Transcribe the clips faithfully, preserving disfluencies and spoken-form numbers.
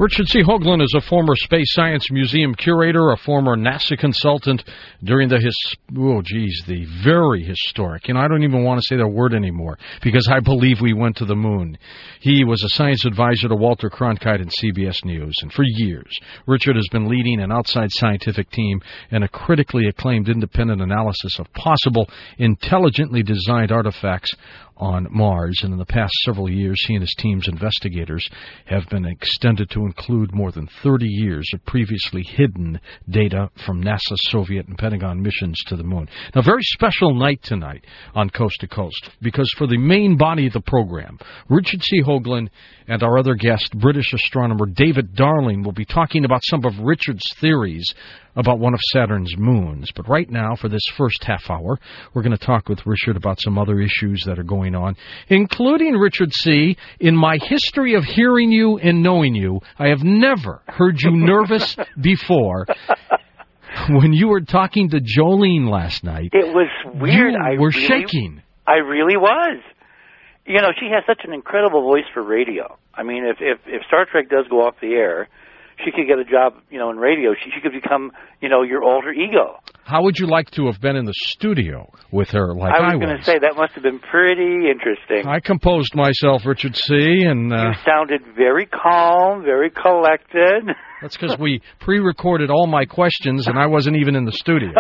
Richard C. Hoagland is a former Space Science Museum curator, a former NASA consultant during the his oh geez, the very historic, and I don't even want to say that word anymore because I believe we went to the moon. He was a science advisor to Walter Cronkite and C B S News, and for years, Richard has been leading an outside scientific team and a critically acclaimed independent analysis of possible intelligently designed artifacts on Mars, and in the past several years, he and his team's investigators have been extended to include more than thirty years of previously hidden data from NASA, Soviet, and Pentagon missions to the moon. Now, a very special night tonight on Coast to Coast, because for the main body of the program, Richard C. Hoagland and our other guest, British astronomer David Darling, will be talking about some of Richard's theories about one of Saturn's moons. But right now, for this first half hour, we're going to talk with Richard about some other issues that are going on, including, Richard C., in my history of hearing you and knowing you, I have never heard you nervous before. When you were talking to Jolene last night, it was weird. You I were really, shaking. I really was. You know, she has such an incredible voice for radio. I mean, if if, if Star Trek does go off the air, she could get a job, you know, in radio. She, she could become, you know, your alter ego. How would you like to have been in the studio with her like I was? I was going to say, that must have been pretty interesting. I composed myself, Richard C., and... Uh, you sounded very calm, very collected. That's because we pre-recorded all my questions, and I wasn't even in the studio.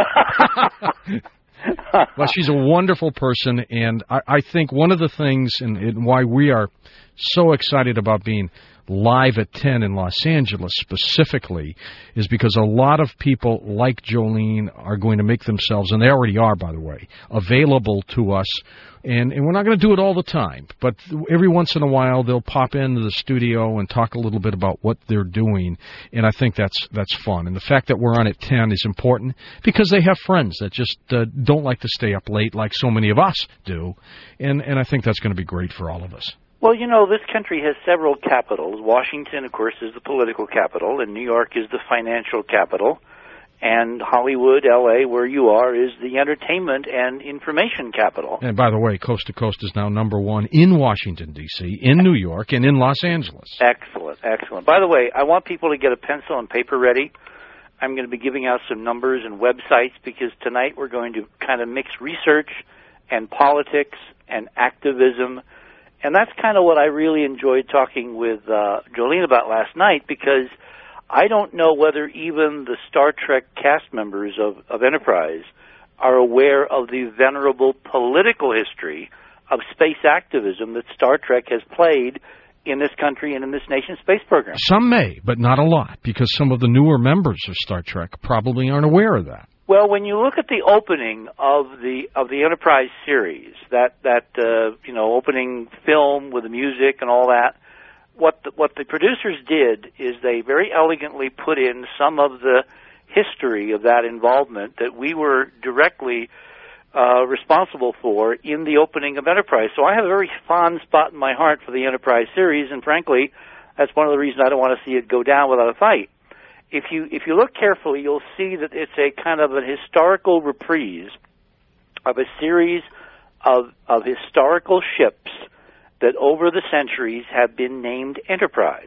Well, she's a wonderful person, and I, I think one of the things and, and why we are so excited about being live at ten in Los Angeles specifically is because a lot of people like Jolene are going to make themselves, and they already are, by the way, available to us. And, and we're not going to do it all the time, but every once in a while they'll pop into the studio and talk a little bit about what they're doing, and I think that's that's fun. And the fact that we're on at ten is important because they have friends that just uh, don't like to stay up late like so many of us do, and, and I think that's going to be great for all of us. Well, you know, this country has several capitals. Washington, of course, is the political capital, and New York is the financial capital. And Hollywood, L A, where you are, is the entertainment and information capital. And by the way, Coast to Coast is now number one in Washington, D C, in New York, and in Los Angeles. Excellent, excellent. By the way, I want people to get a pencil and paper ready. I'm going to be giving out some numbers and websites because tonight we're going to kind of mix research and politics and activism. And that's kind of what I really enjoyed talking with uh, Jolene about last night, because I don't know whether even the Star Trek cast members of, of Enterprise are aware of the venerable political history of space activism that Star Trek has played in this country and in this nation's space program. Some may, but not a lot, because some of the newer members of Star Trek probably aren't aware of that. Well, when you look at the opening of the of the Enterprise series, that that uh, you know opening film with the music and all that, what the, what the producers did is they very elegantly put in some of the history of that involvement that we were directly uh, responsible for in the opening of Enterprise. So I have a very fond spot in my heart for the Enterprise series, and frankly, that's one of the reasons I don't want to see it go down without a fight. If you if you look carefully, you'll see that it's a kind of a historical reprise of a series of of historical ships that over the centuries have been named Enterprise.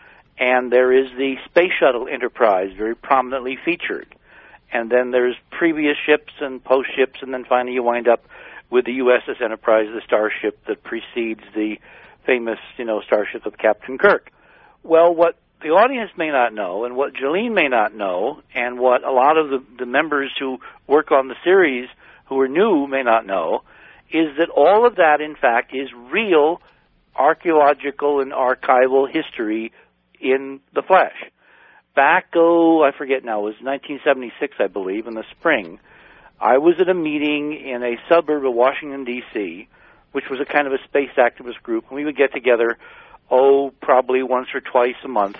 And there is the Space Shuttle Enterprise, very prominently featured. And then there's previous ships and post-ships, and then finally you wind up with the U S S Enterprise, the starship that precedes the famous, you know, starship of Captain Kirk. Well, what the audience may not know, and what Jolene may not know, and what a lot of the, the members who work on the series who are new may not know, is that all of that, in fact, is real archaeological and archival history in the flesh. Back, oh, I forget now, it was nineteen seventy-six, I believe, in the spring. I was at a meeting in a suburb of Washington, D C, which was a kind of a space activist group, and we would get together, oh, probably once or twice a month.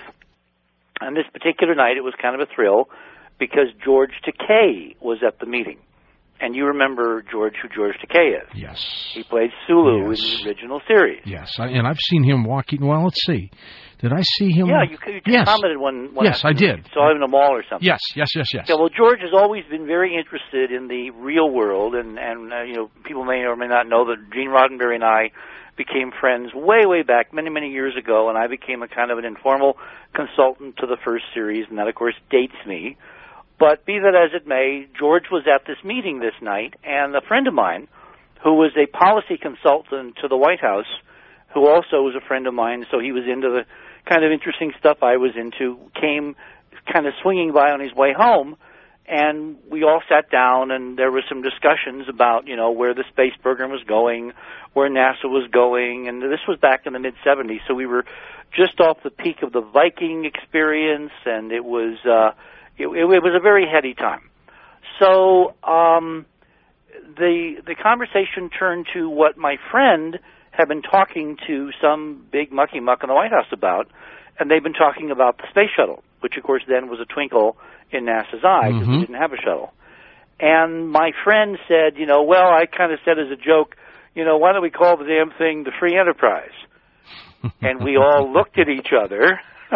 And this particular night, it was kind of a thrill because George Takei was at the meeting. And you remember George, who George Takei is. Yes. He played Sulu yes. in the original series. Yes, I, and I've seen him walking. Well, let's see. Did I see him? Yeah, you, you just yes. commented one, one Yes, I did. Saw him in a mall or something. Yes, yes, yes, yes. Yeah, well, George has always been very interested in the real world, and, and uh, you know, people may or may not know that Gene Roddenberry and I became friends way, way back, many, many years ago, and I became a kind of an informal consultant to the first series, and that, of course, dates me. But be that as it may, George was at this meeting this night, and a friend of mine, who was a policy consultant to the White House, who also was a friend of mine, so he was into the kind of interesting stuff I was into, came kind of swinging by on his way home, and we all sat down, and there were some discussions about, you know, where the space program was going, where NASA was going, and this was back in the mid-seventies, so we were just off the peak of the Viking experience, and it was uh, it, it was a very heady time. So um, the the conversation turned to what my friend had been talking to some big mucky muck in the White House about, and they've been talking about the space shuttle, which of course then was a twinkle in NASA's eye because mm-hmm. we didn't have a shuttle. And my friend said, you know, well, I kind of said as a joke, you know, why don't we call the damn thing the Free Enterprise? And we all looked at each other,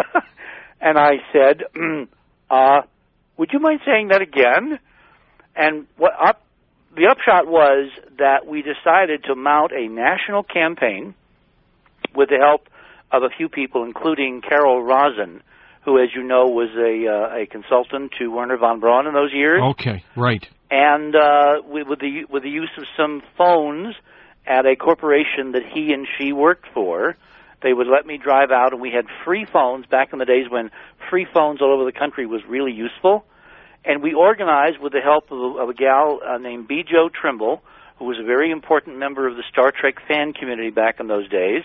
and I said, uh, would you mind saying that again? And what up, the upshot was that we decided to mount a national campaign with the help of a few people, including Carol Rosen, who, as you know, was a uh, a consultant to Wernher von Braun in those years. Okay, right. And uh, with, with the with the use of some phones at a corporation that he and she worked for, they would let me drive out, and we had free phones back in the days when free phones all over the country was really useful. And we organized, with the help of a, of a gal uh, named B. Joe Trimble, who was a very important member of the Star Trek fan community back in those days,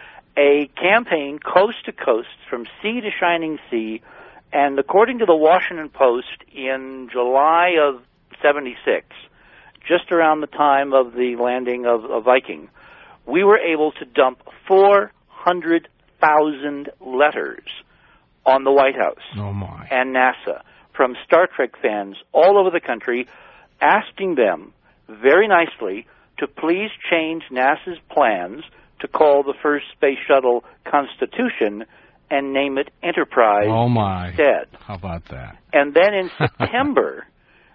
a campaign coast to coast from sea to shining sea. And according to the Washington Post, in July of seventy-six, just around the time of the landing of, of Viking, we were able to dump four hundred thousand letters on the White House oh my. and NASA from Star Trek fans all over the country, asking them very nicely to please change NASA's plans to call the first space shuttle Constitution and name it Enterprise oh my. instead. How about that? And then in September,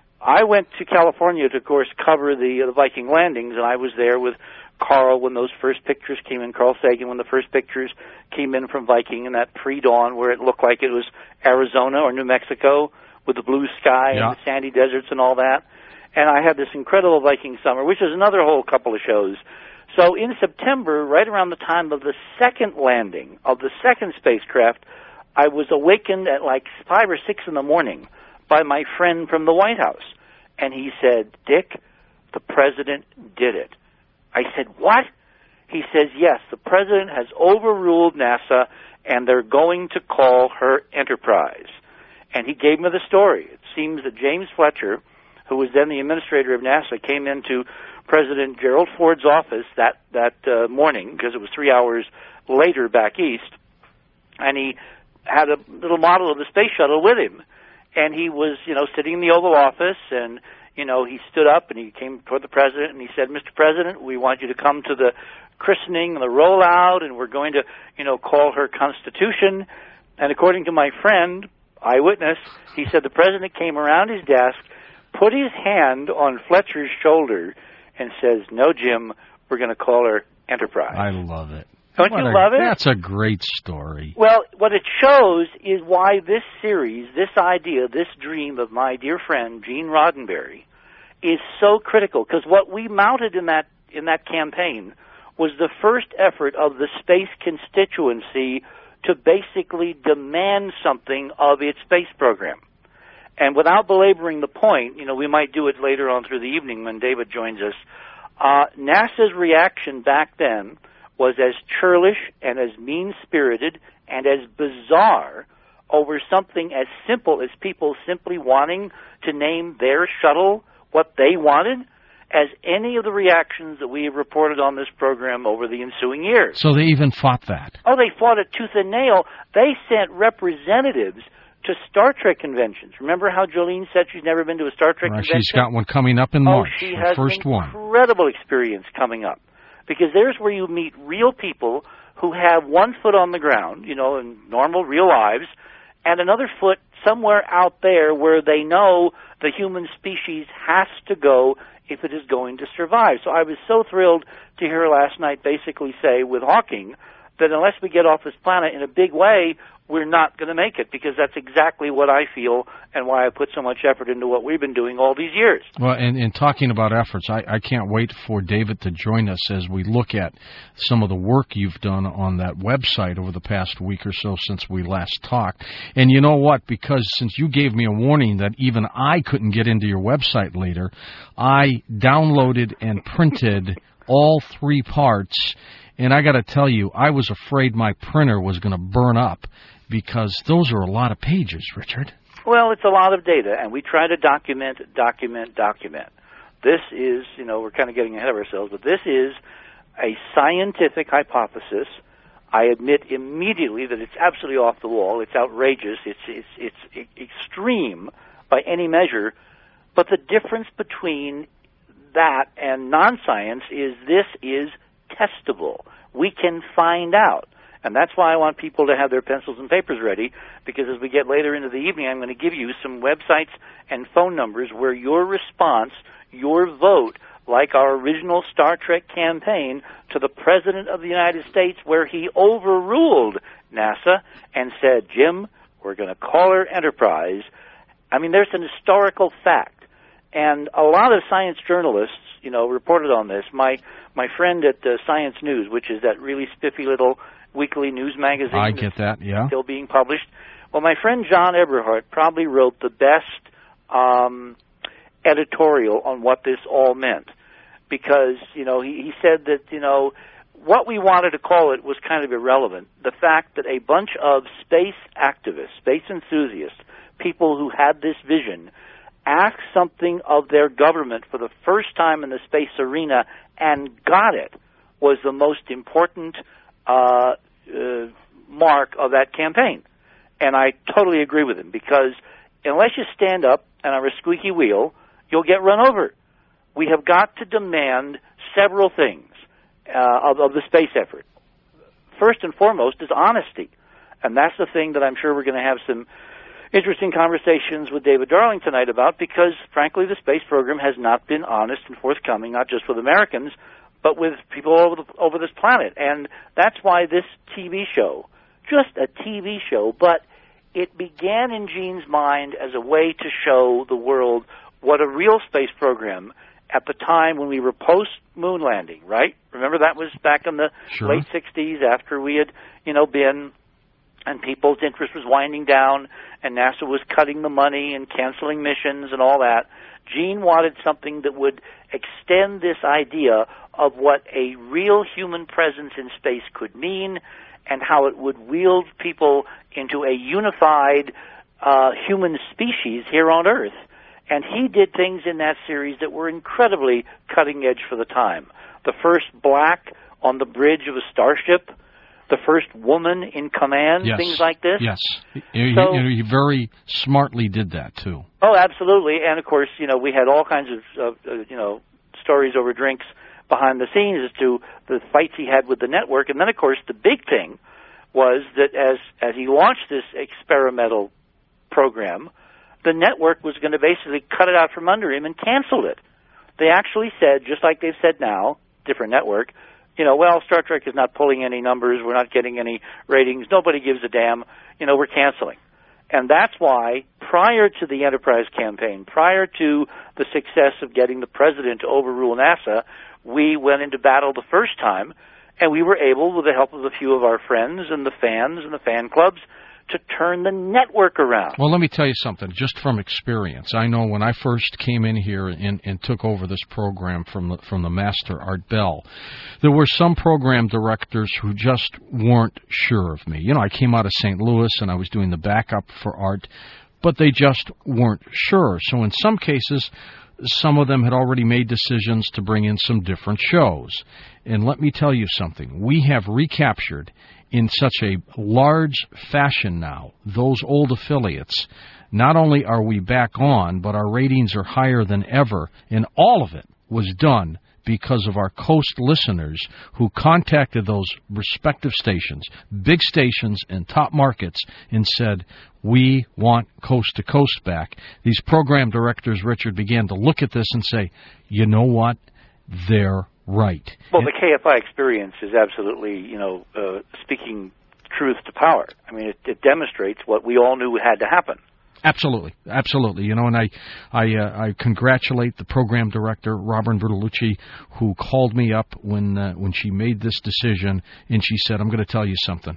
I went to California to, of course, cover the, the Viking landings, and I was there with Carl when those first pictures came in, Carl Sagan, when the first pictures came in from Viking in that pre-dawn where it looked like it was Arizona or New Mexico with the blue sky yeah. and the sandy deserts and all that. And I had this incredible Viking summer, which is another whole couple of shows. So in September, right around the time of the second landing of the second spacecraft, I was awakened at like five or six in the morning by my friend from the White House. And he said, Dick, the president did it. I said, what? He says, yes, the president has overruled NASA, and they're going to call her Enterprise. And he gave me the story. It seems that James Fletcher, who was then the administrator of NASA, came into President Gerald Ford's office that, that uh, morning, because it was three hours later back east, and he had a little model of the space shuttle with him. And he was, you know, sitting in the Oval Office, and, you know, he stood up and he came toward the president and he said, Mister President, we want you to come to the christening and the rollout, and we're going to, you know, call her Constitution. And according to my friend, eyewitness, he said the president came around his desk, put his hand on Fletcher's shoulder, and says, no, Jim, we're going to call her Enterprise. I love it. Don't what you a, love it? That's a great story. Well, what it shows is why this series, this idea, this dream of my dear friend Gene Roddenberry is so critical, because what we mounted in that in that campaign was the first effort of the space constituency to basically demand something of its space program. And without belaboring the point, you know, we might do it later on through the evening when David joins us, uh, NASA's reaction back then was as churlish and as mean-spirited and as bizarre over something as simple as people simply wanting to name their shuttle what they wanted as any of the reactions that we have reported on this program over the ensuing years. So they even fought that. Oh, they fought it tooth and nail. They sent representatives to Star Trek conventions. Remember how Jolene said she's never been to a Star Trek right, convention? She's got one coming up in oh, March. she the has first an one. incredible experience coming up. Because there's where you meet real people who have one foot on the ground, you know, in normal, real lives, and another foot somewhere out there where they know the human species has to go if it is going to survive. So I was so thrilled to hear her last night basically say with Hawking that unless we get off this planet in a big way, we're not going to make it, because that's exactly what I feel and why I put so much effort into what we've been doing all these years. Well, and, and talking about efforts, I, I can't wait for David to join us as we look at some of the work you've done on that website over the past week or so since we last talked. And you know what? Because since you gave me a warning that even I couldn't get into your website later, I downloaded and printed all three parts. And I got to tell you, I was afraid my printer was going to burn up, because those are a lot of pages, Richard. Well, it's a lot of data, and we try to document, document, document. This is, you know, we're kind of getting ahead of ourselves, but this is a scientific hypothesis. I admit immediately that it's absolutely off the wall. It's outrageous. It's, it's, it's extreme by any measure. But the difference between that and non-science is this is testable. We can find out. And that's why I want people to have their pencils and papers ready, because as we get later into the evening, I'm going to give you some websites and phone numbers where your response, your vote, like our original Star Trek campaign to the President of the United States, where he overruled NASA and said, Jim, we're going to call her Enterprise. I mean, there's an historical fact. And a lot of science journalists, you know, reported on this. My my friend at uh, Science News, which is that really spiffy little weekly news magazine. I get that, yeah. Still being published. Well, my friend John Eberhardt probably wrote the best um, editorial on what this all meant, because, you know, he, he said that, you know, what we wanted to call it was kind of irrelevant. The fact that a bunch of space activists, space enthusiasts, people who had this vision, asked something of their government for the first time in the space arena and got it, was the most important Uh, uh, mark of that campaign. And I totally agree with him, because unless you stand up and are a squeaky wheel, you'll get run over. We have got to demand several things uh, of, of the space effort. First and foremost is honesty. And that's the thing that I'm sure we're going to have some interesting conversations with David Darling tonight about, because, frankly, the space program has not been honest and forthcoming, not just with Americans, but with people over, the, over this planet. And that's why this T V show, just a T V show, but it began in Gene's mind as a way to show the world what a real space program at the time when we were post-moon landing, right? Remember, that was back in the sure. late sixties, after we had, you know, been, and people's interest was winding down, and NASA was cutting the money and canceling missions and all that. Gene wanted something that would extend this idea of what a real human presence in space could mean, and how it would wield people into a unified uh, human species here on Earth. And he did things in that series that were incredibly cutting edge for the time. The first black on the bridge of a starship, the first woman in command, yes. things like this. Yes, he, so, he, he very smartly did that, too. Oh, absolutely. And, of course, you know, we had all kinds of, uh, you know, stories over drinks behind the scenes as to the fights he had with the network. And then, of course, the big thing was that as, as he launched this experimental program, the network was going to basically cut it out from under him and cancel it. They actually said, just like they've said now, different network, you know, well, Star Trek is not pulling any numbers, we're not getting any ratings, nobody gives a damn, you know, we're canceling. And that's why, prior to the Enterprise campaign, prior to the success of getting the president to overrule NASA, we went into battle the first time, and we were able, with the help of a few of our friends and the fans and the fan clubs, to turn the network around. Well, let me tell you something, just from experience. I know when I first came in here and, and took over this program from the, from the master, Art Bell, there were some program directors who just weren't sure of me. You know, I came out of Saint Louis and I was doing the backup for Art, but they just weren't sure. So in some cases, some of them had already made decisions to bring in some different shows. And let me tell you something, we have recaptured in such a large fashion now those old affiliates. Not only are we back on, but our ratings are higher than ever, and all of it was done because of our Coast listeners who contacted those respective stations, big stations and top markets, and said, we want Coast to Coast back. These program directors, Richard, began to look at this and say, you know what? They're right. Well, the K F I experience is absolutely, you know, uh, speaking truth to power. I mean, it, it demonstrates what we all knew had to happen. Absolutely, absolutely. You know, and I, I, uh, I congratulate the program director, Robin Bertolucci, who called me up when uh, when she made this decision, and she said, "I'm going to tell you something.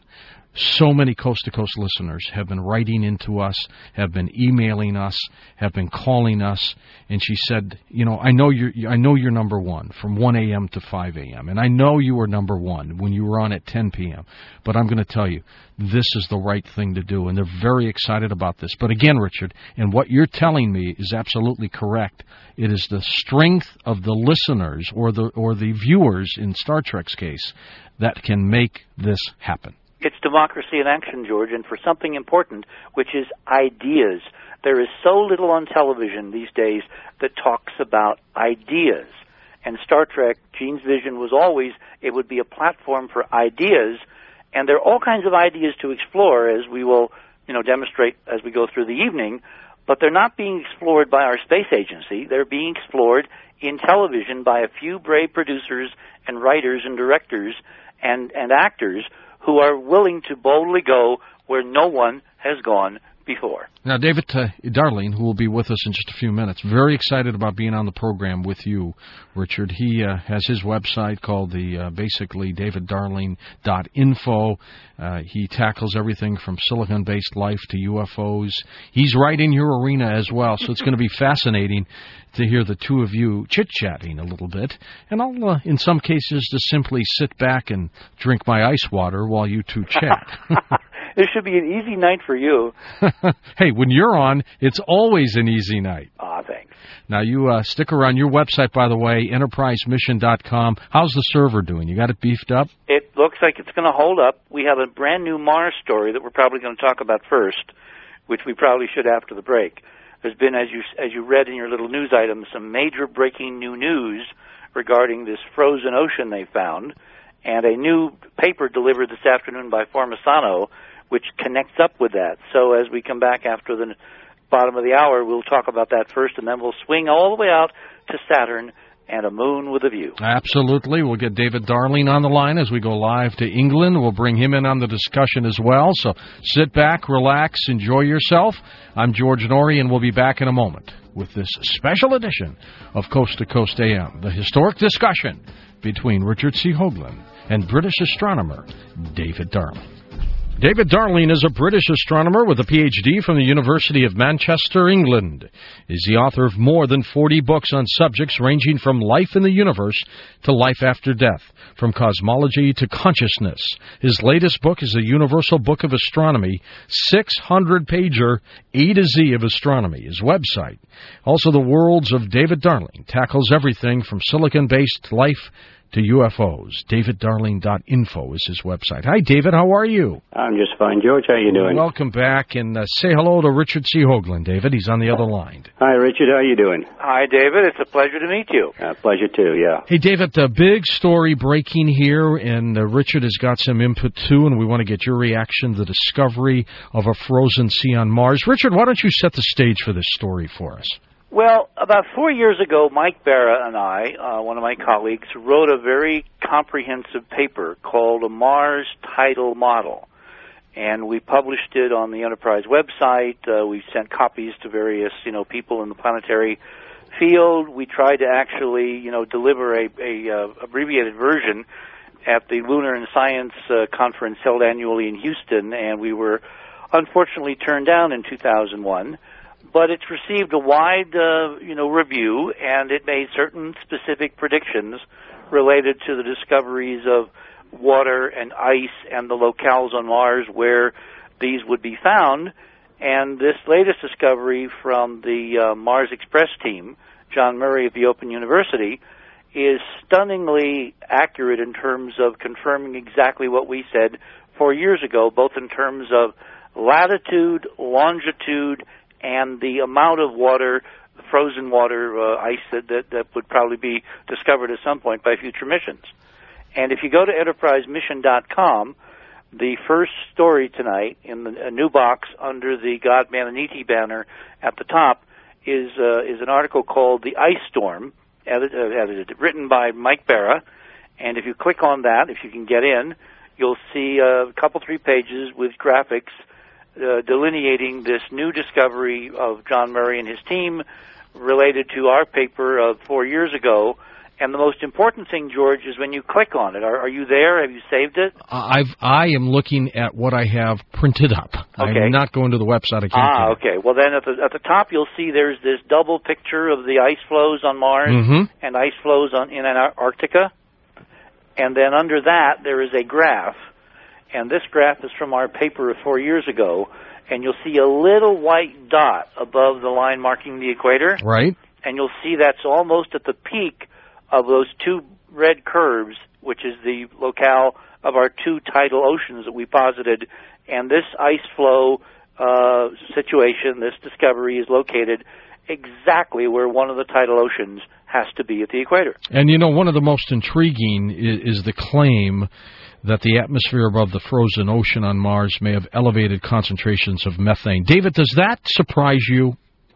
So many Coast to Coast listeners have been writing into us, have been emailing us, have been calling us." And she said, "You know, I know you're, I know you're number one from one a.m. to five a.m. and I know you were number one when you were on at ten p.m. But I'm going to tell you, this is the right thing to do." And they're very excited about this. But again, Richard, and what you're telling me is absolutely correct. It is the strength of the listeners or the or the viewers in Star Trek's case that can make this happen. It's democracy in action, George, and for something important, which is ideas. There is so little on television these days that talks about ideas. And Star Trek, Gene's vision was always it would be a platform for ideas, and there are all kinds of ideas to explore, as we will, you know, demonstrate as we go through the evening, but they're not being explored by our space agency. They're being explored in television by a few brave producers and writers and directors and, and actors who are willing to boldly go where no one has gone before. Now, David uh, Darling, who will be with us in just a few minutes, very excited about being on the program with you, Richard. He uh, has his website called the uh, basically david darling dot info. Uh, he tackles everything from silicon-based life to U F Os. He's right in your arena as well, so it's going to be fascinating to hear the two of you chit-chatting a little bit. And I'll, uh, in some cases, just simply sit back and drink my ice water while you two chat. This should be an easy night for you. Hey, when you're on, it's always an easy night. Ah, oh, thanks. Now, you uh, stick around. Your website, by the way, enterprise mission dot com. How's the server doing? You got it beefed up? It looks like it's going to hold up. We have a brand-new Mars story that we're probably going to talk about first, which we probably should after the break. There's been, as you as you read in your little news item, some major breaking new news regarding this frozen ocean they found, and a new paper delivered this afternoon by Formisano, which connects up with that. So as we come back after the bottom of the hour, we'll talk about that first, and then we'll swing all the way out to Saturn and a moon with a view. Absolutely. We'll get David Darling on the line as we go live to England. We'll bring him in on the discussion as well. So sit back, relax, enjoy yourself. I'm George Norrie, and we'll be back in a moment with this special edition of Coast to Coast A M, the historic discussion between Richard C. Hoagland and British astronomer David Darling. David Darling is a British astronomer with a P H D from the University of Manchester, England. He's the author of more than forty books on subjects ranging from life in the universe to life after death, from cosmology to consciousness. His latest book is a Universal Book of Astronomy, six hundred pager A to Z of astronomy, his website. Also, The Worlds of David Darling tackles everything from silicon-based life to U F Os. david darling dot info is his website. Hi, David. How are you? I'm just fine, George. How are you doing? Welcome back, and uh, say hello to Richard C. Hoagland, David. He's on the other line. Hi, Richard. How are you doing? Hi, David. It's a pleasure to meet you. Uh, pleasure, too, yeah. Hey, David, the big story breaking here, and uh, Richard has got some input, too, and we want to get your reaction to the discovery of a frozen sea on Mars. Richard, why don't you set the stage for this story for us? Well, about four years ago, Mike Barra and I, uh, one of my colleagues, wrote a very comprehensive paper called A Mars Tidal Model. And we published it on the Enterprise website. Uh, we sent copies to various, you know, people in the planetary field. We tried to actually, you know, deliver a, a uh, abbreviated version at the Lunar and Science uh, conference held annually in Houston, and we were unfortunately turned down in two thousand one. But it's received a wide, uh, you know, review, and it made certain specific predictions related to the discoveries of water and ice and the locales on Mars where these would be found. And this latest discovery from the uh, Mars Express team, John Murray of the Open University, is stunningly accurate in terms of confirming exactly what we said four years ago, both in terms of latitude, longitude, and the amount of water frozen water uh, ice that, that, that would probably be discovered at some point by future missions. And if you go to enterprise mission dot com, the first story tonight in the, a new box under the God, Man, and E T banner at the top is uh, is an article called "The Ice Storm," edited, uh, edited, written by Mike Barra. And if you click on that, if you can get in, you'll see a couple, three pages with graphics uh, delineating this new discovery of John Murray and his team related to our paper of four years ago. And the most important thing, George, is when you click on it. Are, are you there? Have you saved it? I've I am looking at what I have printed up. Okay. I'm not going to the website. I can't ah, do okay. Well, then at the at the top you'll see there's this double picture of the ice flows on Mars mm-hmm. and ice flows on in Antarctica. And then under that there is a graph, and this graph is from our paper of four years ago. And you'll see a little white dot above the line marking the equator. Right. And you'll see that's almost at the peak of those two red curves, which is the locale of our two tidal oceans that we posited. And this ice flow uh, situation, this discovery, is located exactly where one of the tidal oceans has to be at the equator. And, you know, one of the most intriguing is, is the claim that the atmosphere above the frozen ocean on Mars may have elevated concentrations of methane. David, does that surprise you?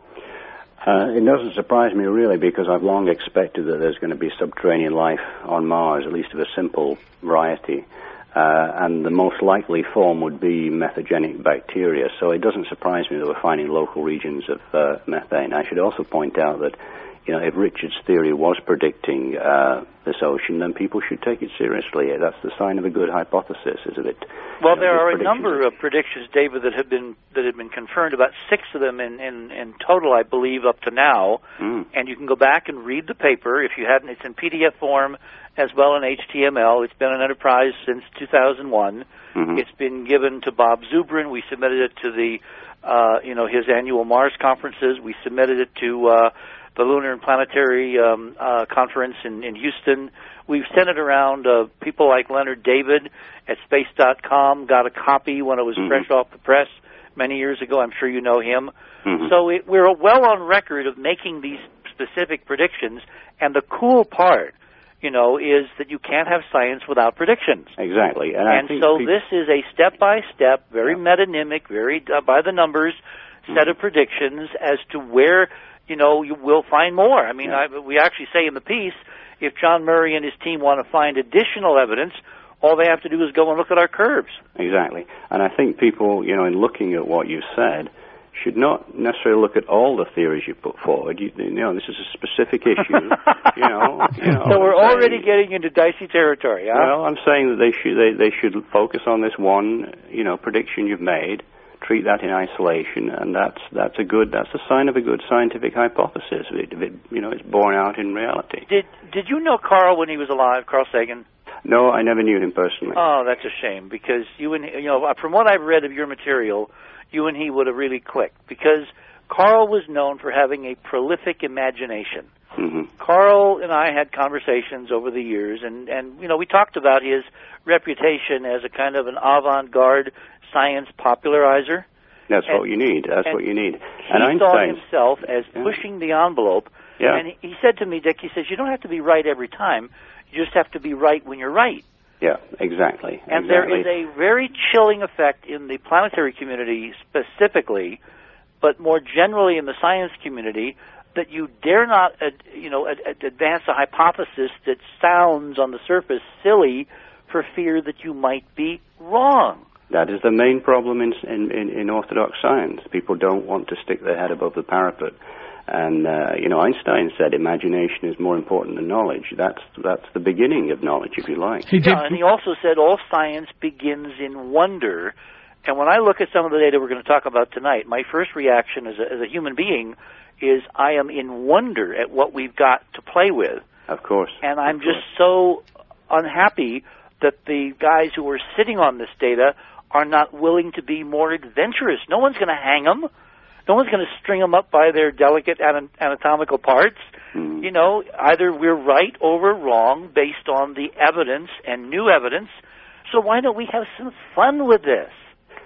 Uh, it doesn't surprise me, really, because I've long expected that there's going to be subterranean life on Mars, at least of a simple variety. Uh, and the most likely form would be methogenic bacteria. So it doesn't surprise me that we're finding local regions of uh, methane. I should also point out that, you know, if Richard's theory was predicting uh, this ocean, then people should take it seriously. That's the sign of a good hypothesis, isn't it? Well, you know, there are a number of predictions, David, that have been that have been confirmed. About six of them in, in, in total, I believe, up to now. Mm. And you can go back and read the paper if you hadn't. It's in P D F form as well in H T M L. It's been an enterprise since two thousand one. Mm-hmm. It's been given to Bob Zubrin. We submitted it to the, uh, you know, his annual Mars conferences. We submitted it to uh, the Lunar and Planetary um, uh, Conference in, in Houston. We've sent it around. Uh, people like Leonard David at space dot com got a copy when it was mm-hmm. fresh off the press many years ago. I'm sure you know him. Mm-hmm. So it, we're well on record of making these specific predictions. And the cool part, you know, is that you can't have science without predictions. Exactly. And, and so people... this is a step-by-step, very yeah. metonymic, very uh, by-the-numbers mm-hmm. set of predictions as to where, you know, you will find more. I mean, yeah. I, we actually say in the piece, if John Murray and his team want to find additional evidence, all they have to do is go and look at our curves. Exactly. And I think people, you know, in looking at what you said, should not necessarily look at all the theories you put forward. You, you know, this is a specific issue. you know, you know. So we're saying, already getting into dicey territory, huh? Well, I'm saying that they should they, they should focus on this one, you know, prediction you've made, treat that in isolation, and that's that's a good that's a sign of a good scientific hypothesis. If it, if it, you know, it's borne out in reality. Did Did you know Carl when he was alive, Carl Sagan? No, I never knew him personally. Oh, that's a shame, because you and you know, from what I've read of your material, you and he would have really clicked, because Carl was known for having a prolific imagination. Mm-hmm. Carl and I had conversations over the years, and, and you know, we talked about his reputation as a kind of an avant-garde science popularizer. That's and, what you need. That's what you need. And he saw himself as yeah. pushing the envelope. Yeah. And he, he said to me, Dick, he says, you don't have to be right every time. You just have to be right when you're right. Yeah, exactly. And exactly. there is a very chilling effect in the planetary community specifically, but more generally in the science community, that you dare not, uh, you know, ad- ad- advance a hypothesis that sounds on the surface silly for fear that you might be wrong. That is the main problem in, in, in, in orthodox science. People don't want to stick their head above the parapet. And, uh, you know, Einstein said imagination is more important than knowledge. That's that's the beginning of knowledge, if you like. He did. Yeah, and he also said all science begins in wonder. And when I look at some of the data we're going to talk about tonight, my first reaction as a, as a human being is I am in wonder at what we've got to play with. Of course. And I'm of just course. so unhappy that the guys who are sitting on this data are not willing to be more adventurous. No one's going to hang them. No one's going to string them up by their delicate anatomical parts. Mm. You know, either we're right or we're wrong based on the evidence and new evidence. So why don't we have some fun with this?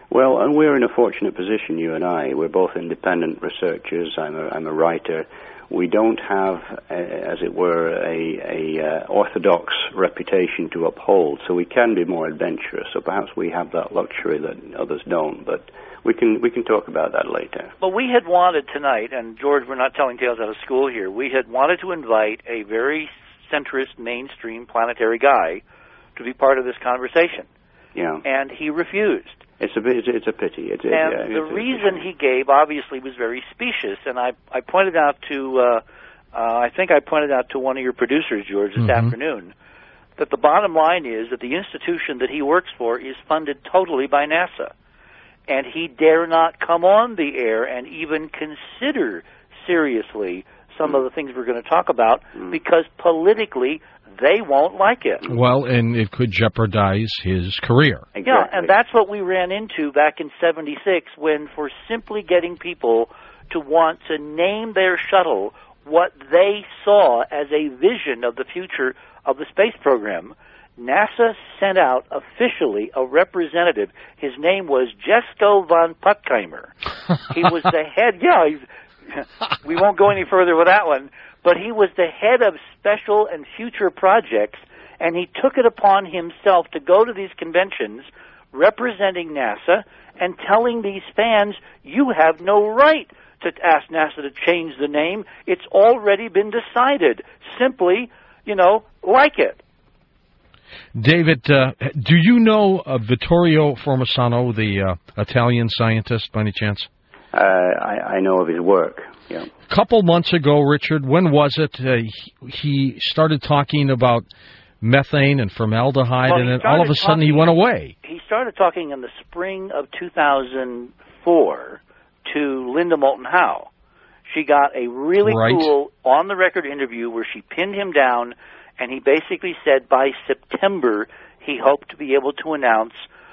Well, and we're in a fortunate position, you and I. We're both independent researchers. I'm a, I'm a writer. We don't have, uh, as it were, a, a uh, orthodox reputation to uphold, so we can be more adventurous. So perhaps we have that luxury that others don't, but we can we can talk about that later. But we had wanted tonight, and George, we're not telling tales out of school here, we had wanted to invite a very centrist, mainstream planetary guy to be part of this conversation. Yeah. And he refused. It's a it's, it's a pity. It's, and yeah, the it's, reason he gave obviously was very specious, and I I pointed out to uh, uh, I think I pointed out to one of your producers, George, this mm-hmm. afternoon, that the bottom line is that the institution that he works for is funded totally by NASA, and he dare not come on the air and even consider seriously some mm. of the things we're going to talk about mm. because politically they won't like it. Well, and it could jeopardize his career. Exactly. Yeah, and that's what we ran into back in seventy-six when, for simply getting people to want to name their shuttle what they saw as a vision of the future of the space program, NASA sent out officially a representative. His name was Jesko von Puckheimer. He was the head, yeah, he's, we won't go any further with that one, but he was the head of special and future projects, and he took it upon himself to go to these conventions representing NASA and telling these fans, you have no right to ask NASA to change the name. It's already been decided. Simply, you know, like it. David, uh, do you know uh, Vittorio Formosano, the uh, Italian scientist, by any chance? Uh, I, I know of his work, yeah. A couple months ago, Richard, when was it, uh, he, he started talking about methane and formaldehyde, well, and then all of a sudden talking, he went away. He started talking in the spring of two thousand four to Linda Moulton Howe. She got a really right. cool on-the-record interview where she pinned him down, and he basically said by September he hoped to be able to announce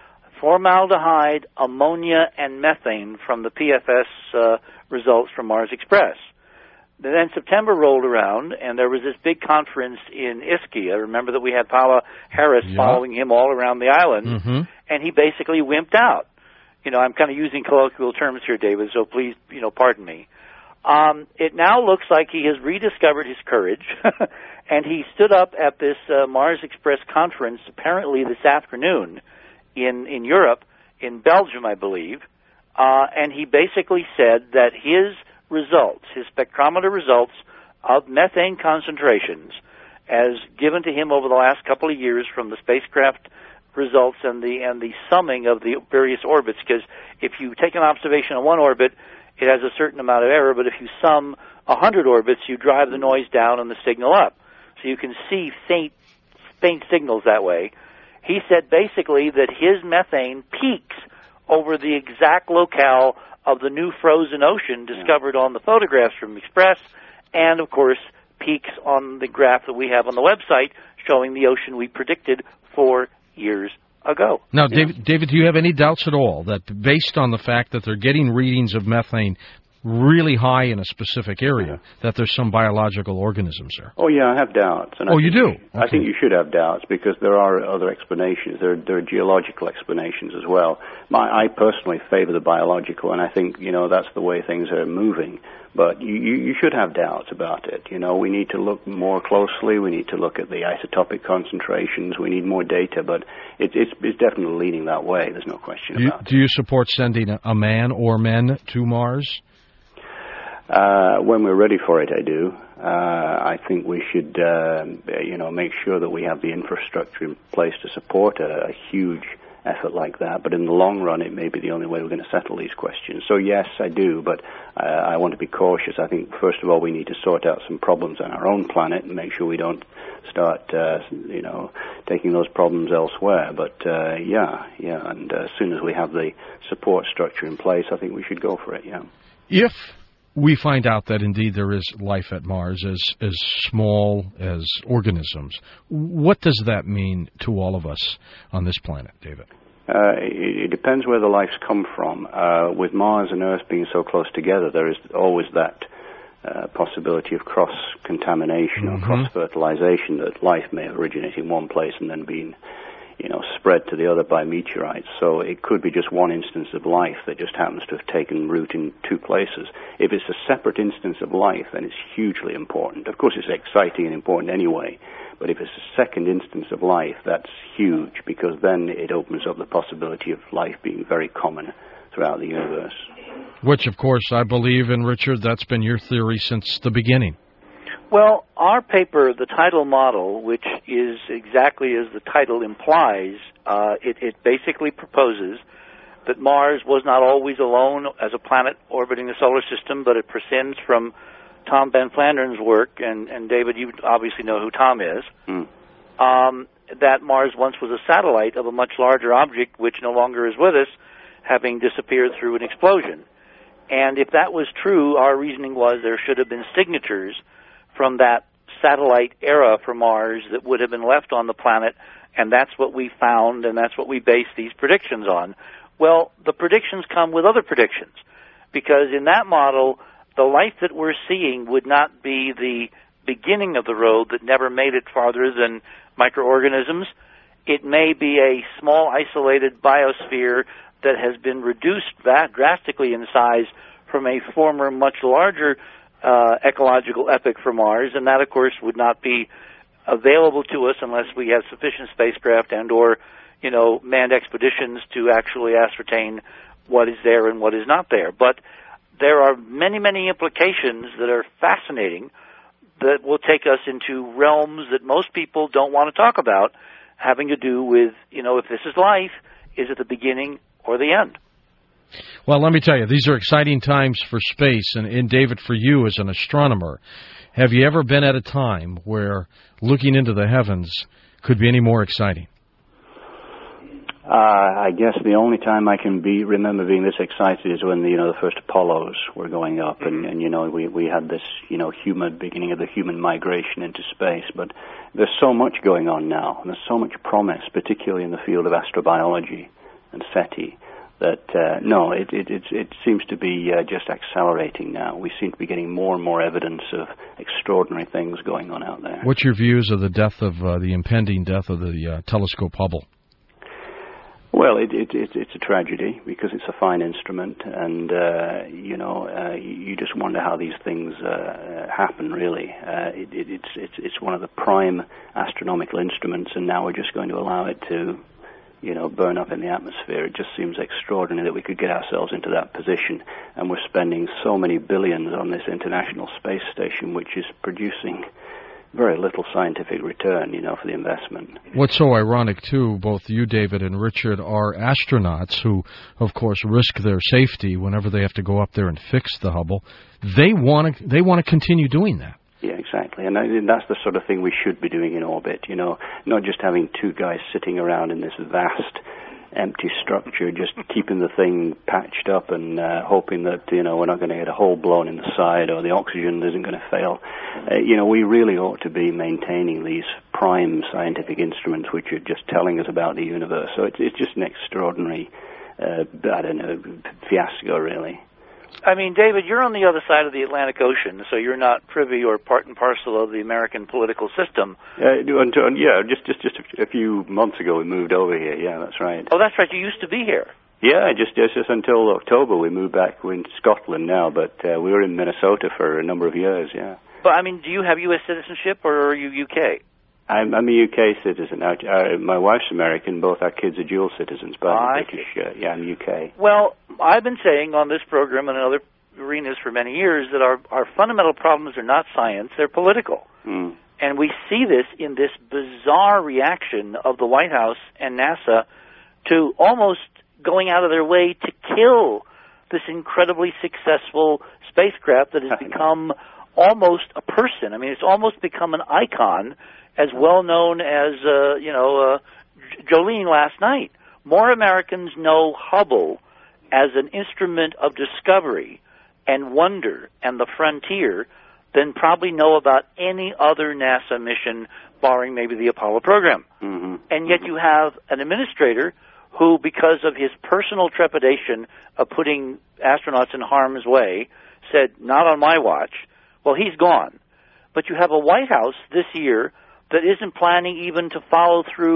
formaldehyde, ammonia, and methane from the P F S uh, results from Mars Express. Then September rolled around, and there was this big conference in Ischia. Remember that we had Paula Harris yeah. following him all around the island, mm-hmm. and he basically wimped out. You know, I'm kind of using colloquial terms here, David, so please, you know, pardon me. Um, it now looks like he has rediscovered his courage, and he stood up at this uh, Mars Express conference apparently this afternoon in, in Europe, in Belgium, I believe, uh, and he basically said that his results, his spectrometer results of methane concentrations, as given to him over the last couple of years from the spacecraft results and the and the summing of the various orbits, because if you take an observation on one orbit, it has a certain amount of error, but if you sum a hundred orbits, you drive the noise down and the signal up. So you can see faint, faint signals that way. He said basically that his methane peaks over the exact locale of the new frozen ocean discovered on the photographs from Express, and, of course, peaks on the graph that we have on the website showing the ocean we predicted four years ago. Now, David, David, do you have any doubts at all that based on the fact that they're getting readings of methane really high in a specific area, that there's some biological organisms there? Oh, yeah, I have doubts. And oh, I you do? Okay. I think you should have doubts because there are other explanations. There, there are geological explanations as well. My, I personally favor the biological, and I think, you know, that's the way things are moving. But you, you, you should have doubts about it. You know, we need to look more closely. We need to look at the isotopic concentrations. We need more data, but it, it's, it's definitely leading that way. There's no question do you, about it. Do you support sending a, a man or men to Mars? Uh, when we're ready for it, I do. Uh, I think we should, uh, you know, make sure that we have the infrastructure in place to support a, a huge effort like that. But in the long run, it may be the only way we're going to settle these questions. So yes, I do, but uh, I want to be cautious. I think, first of all, we need to sort out some problems on our own planet and make sure we don't start, uh, you know, taking those problems elsewhere. But uh, yeah, yeah, and uh, as soon as we have the support structure in place, I think we should go for it, yeah. If we find out that indeed there is life at Mars, as as small as organisms, what does that mean to all of us on this planet, David? Uh, it, it depends where the life's come from. Uh, with Mars and Earth being so close together, there is always that uh, possibility of cross-contamination mm-hmm. or cross-fertilization, that life may originate in one place and then be you know, spread to the other by meteorites. So it could be just one instance of life that just happens to have taken root in two places. If it's a separate instance of life, then it's hugely important. Of course, it's exciting and important anyway. But if it's a second instance of life, that's huge, because then it opens up the possibility of life being very common throughout the universe. Which, of course, I believe in, Richard. That's been your theory since the beginning. Well, our paper, the tidal model, which is exactly as the title implies, uh, it, it basically proposes that Mars was not always alone as a planet orbiting the solar system, but it prescinds from Tom Van Flanderen's work, and, and David, you obviously know who Tom is, mm. um, that Mars once was a satellite of a much larger object which no longer is with us, having disappeared through an explosion. And if that was true, our reasoning was there should have been signatures from that satellite era for Mars that would have been left on the planet, and that's what we found, and that's what we based these predictions on. Well, the predictions come with other predictions, because in that model, the life that we're seeing would not be the beginning of the road that never made it farther than microorganisms. It may be a small, isolated biosphere that has been reduced drastically in size from a former, much larger uh, ecological epoch for Mars, and that, of course, would not be available to us unless we have sufficient spacecraft and or, you know, manned expeditions to actually ascertain what is there and what is not there. But there are many, many implications that are fascinating that will take us into realms that most people don't want to talk about, having to do with, you know, if this is life, is it the beginning or the end? Well, let me tell you, these are exciting times for space, and, and David, for you as an astronomer, have you ever been at a time where looking into the heavens could be any more exciting? Uh, I guess the only time I can be remember being this excited is when the, you know, the first Apollos were going up, and, and you know we we had this, you know, human beginning of the human migration into space. But there's so much going on now, and there's so much promise, particularly in the field of astrobiology and SETI, that uh, no, it it it, it seems to be uh, just accelerating now. We seem to be getting more and more evidence of extraordinary things going on out there. What's your views of the death of uh, the impending death of the uh, telescope Hubble? Well, it, it, it, it's a tragedy because it's a fine instrument, and uh, you know, uh, you just wonder how these things uh, happen. Really, uh, it, it, it's it's it's one of the prime astronomical instruments, and now we're just going to allow it to, you know, burn up in the atmosphere. It just seems extraordinary that we could get ourselves into that position, and we're spending so many billions on this International Space Station, which is producing very little scientific return, you know, for the investment. What's so ironic, too, both you, David, and Richard are astronauts who, of course, risk their safety whenever they have to go up there and fix the Hubble. They want to they want to continue doing that. Yeah, exactly. And that's the sort of thing we should be doing in orbit, you know, not just having two guys sitting around in this vast empty structure, just keeping the thing patched up and uh, hoping that, you know, we're not going to get a hole blown in the side or the oxygen isn't going to fail. Uh, you know, we really ought to be maintaining these prime scientific instruments which are just telling us about the universe. So it's, it's just an extraordinary, uh, I don't know, fiasco, really. I mean, David, you're on the other side of the Atlantic Ocean, so you're not privy or part and parcel of the American political system. Uh, yeah, just just just a few months ago we moved over here. Yeah, that's right. Oh, that's right. You used to be here. Yeah, just just, just until October we moved back. We're in Scotland now, but uh, we were in Minnesota for a number of years. Yeah. But I mean, do you have U S citizenship or are you U K? I'm, I'm a U K citizen. I, uh, my wife's American. Both our kids are dual citizens, but I'm British. Uh, yeah, I'm U K. Well, I've been saying on this program and in other arenas for many years that our, our fundamental problems are not science, they're political. Mm. And we see this in this bizarre reaction of the White House and NASA to almost going out of their way to kill this incredibly successful spacecraft that has become almost a person. I mean, it's almost become an icon, as well known as, uh, you know, uh, Jolene last night. More Americans know Hubble as an instrument of discovery and wonder and the frontier than probably know about any other NASA mission, barring maybe the Apollo program. Mm-hmm. And yet you have an administrator who, because of his personal trepidation of putting astronauts in harm's way, said, not on my watch. Well, he's gone. But you have a White House this year that isn't planning even to follow through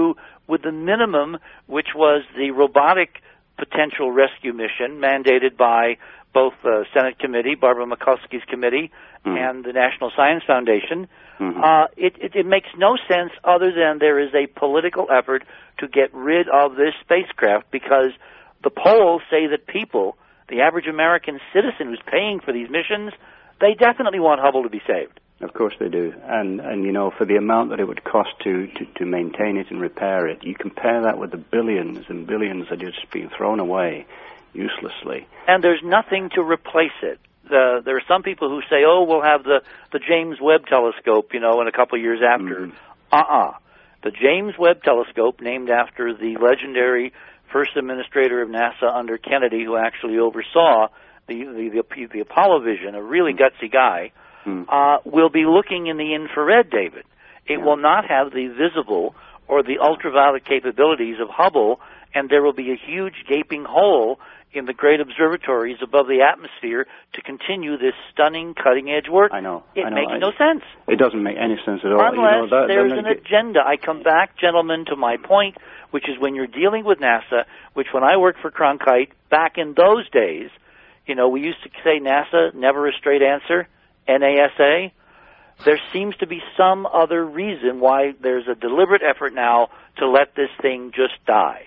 with the minimum, which was the robotic potential rescue mission mandated by both the Senate committee, Barbara Mikulski's committee, mm-hmm. and the National Science Foundation. Mm-hmm. Uh, it, it, it makes no sense other than there is a political effort to get rid of this spacecraft because the polls say that people, the average American citizen who's paying for these missions, they definitely want Hubble to be saved. Of course they do. And, and you know, for the amount that it would cost to, to, to maintain it and repair it, you compare that with the billions and billions that are just being thrown away uselessly. And there's nothing to replace it. The, there are some people who say, oh, we'll have the, the James Webb Telescope, you know, in a couple of years after. Mm-hmm. Uh-uh. The James Webb Telescope, named after the legendary first administrator of NASA under Kennedy, who actually oversaw the, the, the, the Apollo vision, a really mm-hmm. gutsy guy, mm-hmm. uh, will be looking in the infrared, David. It yeah. will not have the visible or the ultraviolet capabilities of Hubble, and there will be a huge gaping hole in the great observatories above the atmosphere to continue this stunning cutting-edge work. I know. It I know. makes I, no sense. It doesn't make any sense at all. Unless you know, that, there's that an it, agenda. I come back, gentlemen, to my point, which is when you're dealing with NASA, which when I worked for Cronkite, back in those days, you know, we used to say NASA, never a straight answer, N A S A. There seems to be some other reason why there's a deliberate effort now to let this thing just die.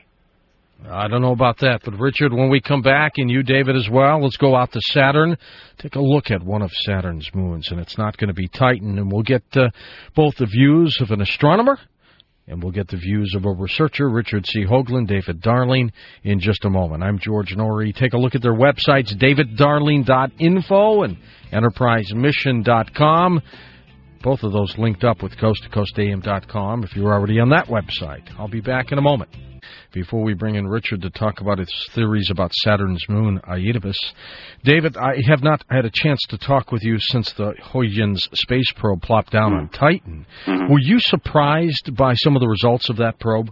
I don't know about that, but Richard, when we come back, and you, David, as well, let's go out to Saturn, take a look at one of Saturn's moons, and it's not going to be Titan, and we'll get uh, both the views of an astronomer, and we'll get the views of a researcher, Richard C. Hoagland, David Darling, in just a moment. I'm George Noory. Take a look at their websites, david darling dot info and enterprise mission dot com. Both of those linked up with coast to coast a m dot com if you're already on that website. I'll be back in a moment. Before we bring in Richard to talk about his theories about Saturn's moon, Aeolus, David, I have not had a chance to talk with you since the Huygens space probe plopped down mm-hmm. on Titan. Mm-hmm. Were you surprised by some of the results of that probe?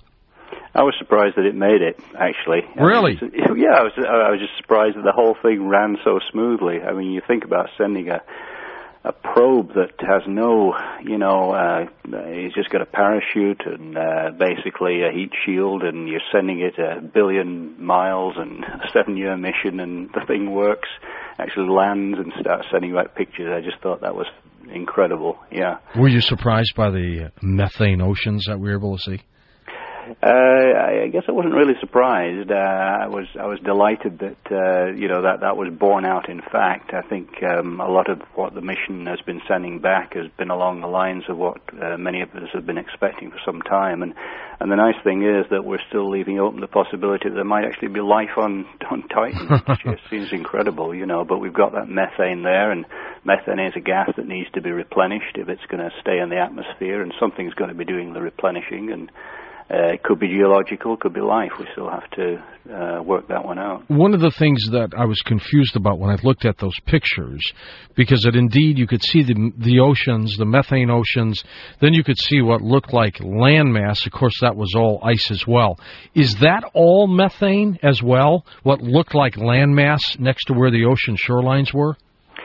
I was surprised that it made it, actually. Really? I mean, yeah, I was, I was just surprised that the whole thing ran so smoothly. I mean, you think about sending a a probe that has no, you know, uh, it's just got a parachute and uh, basically a heat shield, and you're sending it a billion miles and a seven-year mission, and the thing works, actually lands and starts sending back pictures. I just thought that was incredible, yeah. Were you surprised by the methane oceans that we were able to see? Uh, I guess I wasn't really surprised. Uh, I was I was delighted that uh, you know that that was borne out. In fact, I think um, a lot of what the mission has been sending back has been along the lines of what uh, many of us have been expecting for some time. And and the nice thing is that we're still leaving open the possibility that there might actually be life on on Titan, which just seems incredible, you know. But we've got that methane there, and methane is a gas that needs to be replenished if it's going to stay in the atmosphere, and something's going to be doing the replenishing. And Uh, it could be geological, could be life. We still have to uh, work that one out. One of the things that I was confused about when I looked at those pictures, because it indeed you could see the the oceans, the methane oceans, then you could see what looked like landmass. Of course, that was all ice as well. Is that all methane as well, what looked like landmass next to where the ocean shorelines were?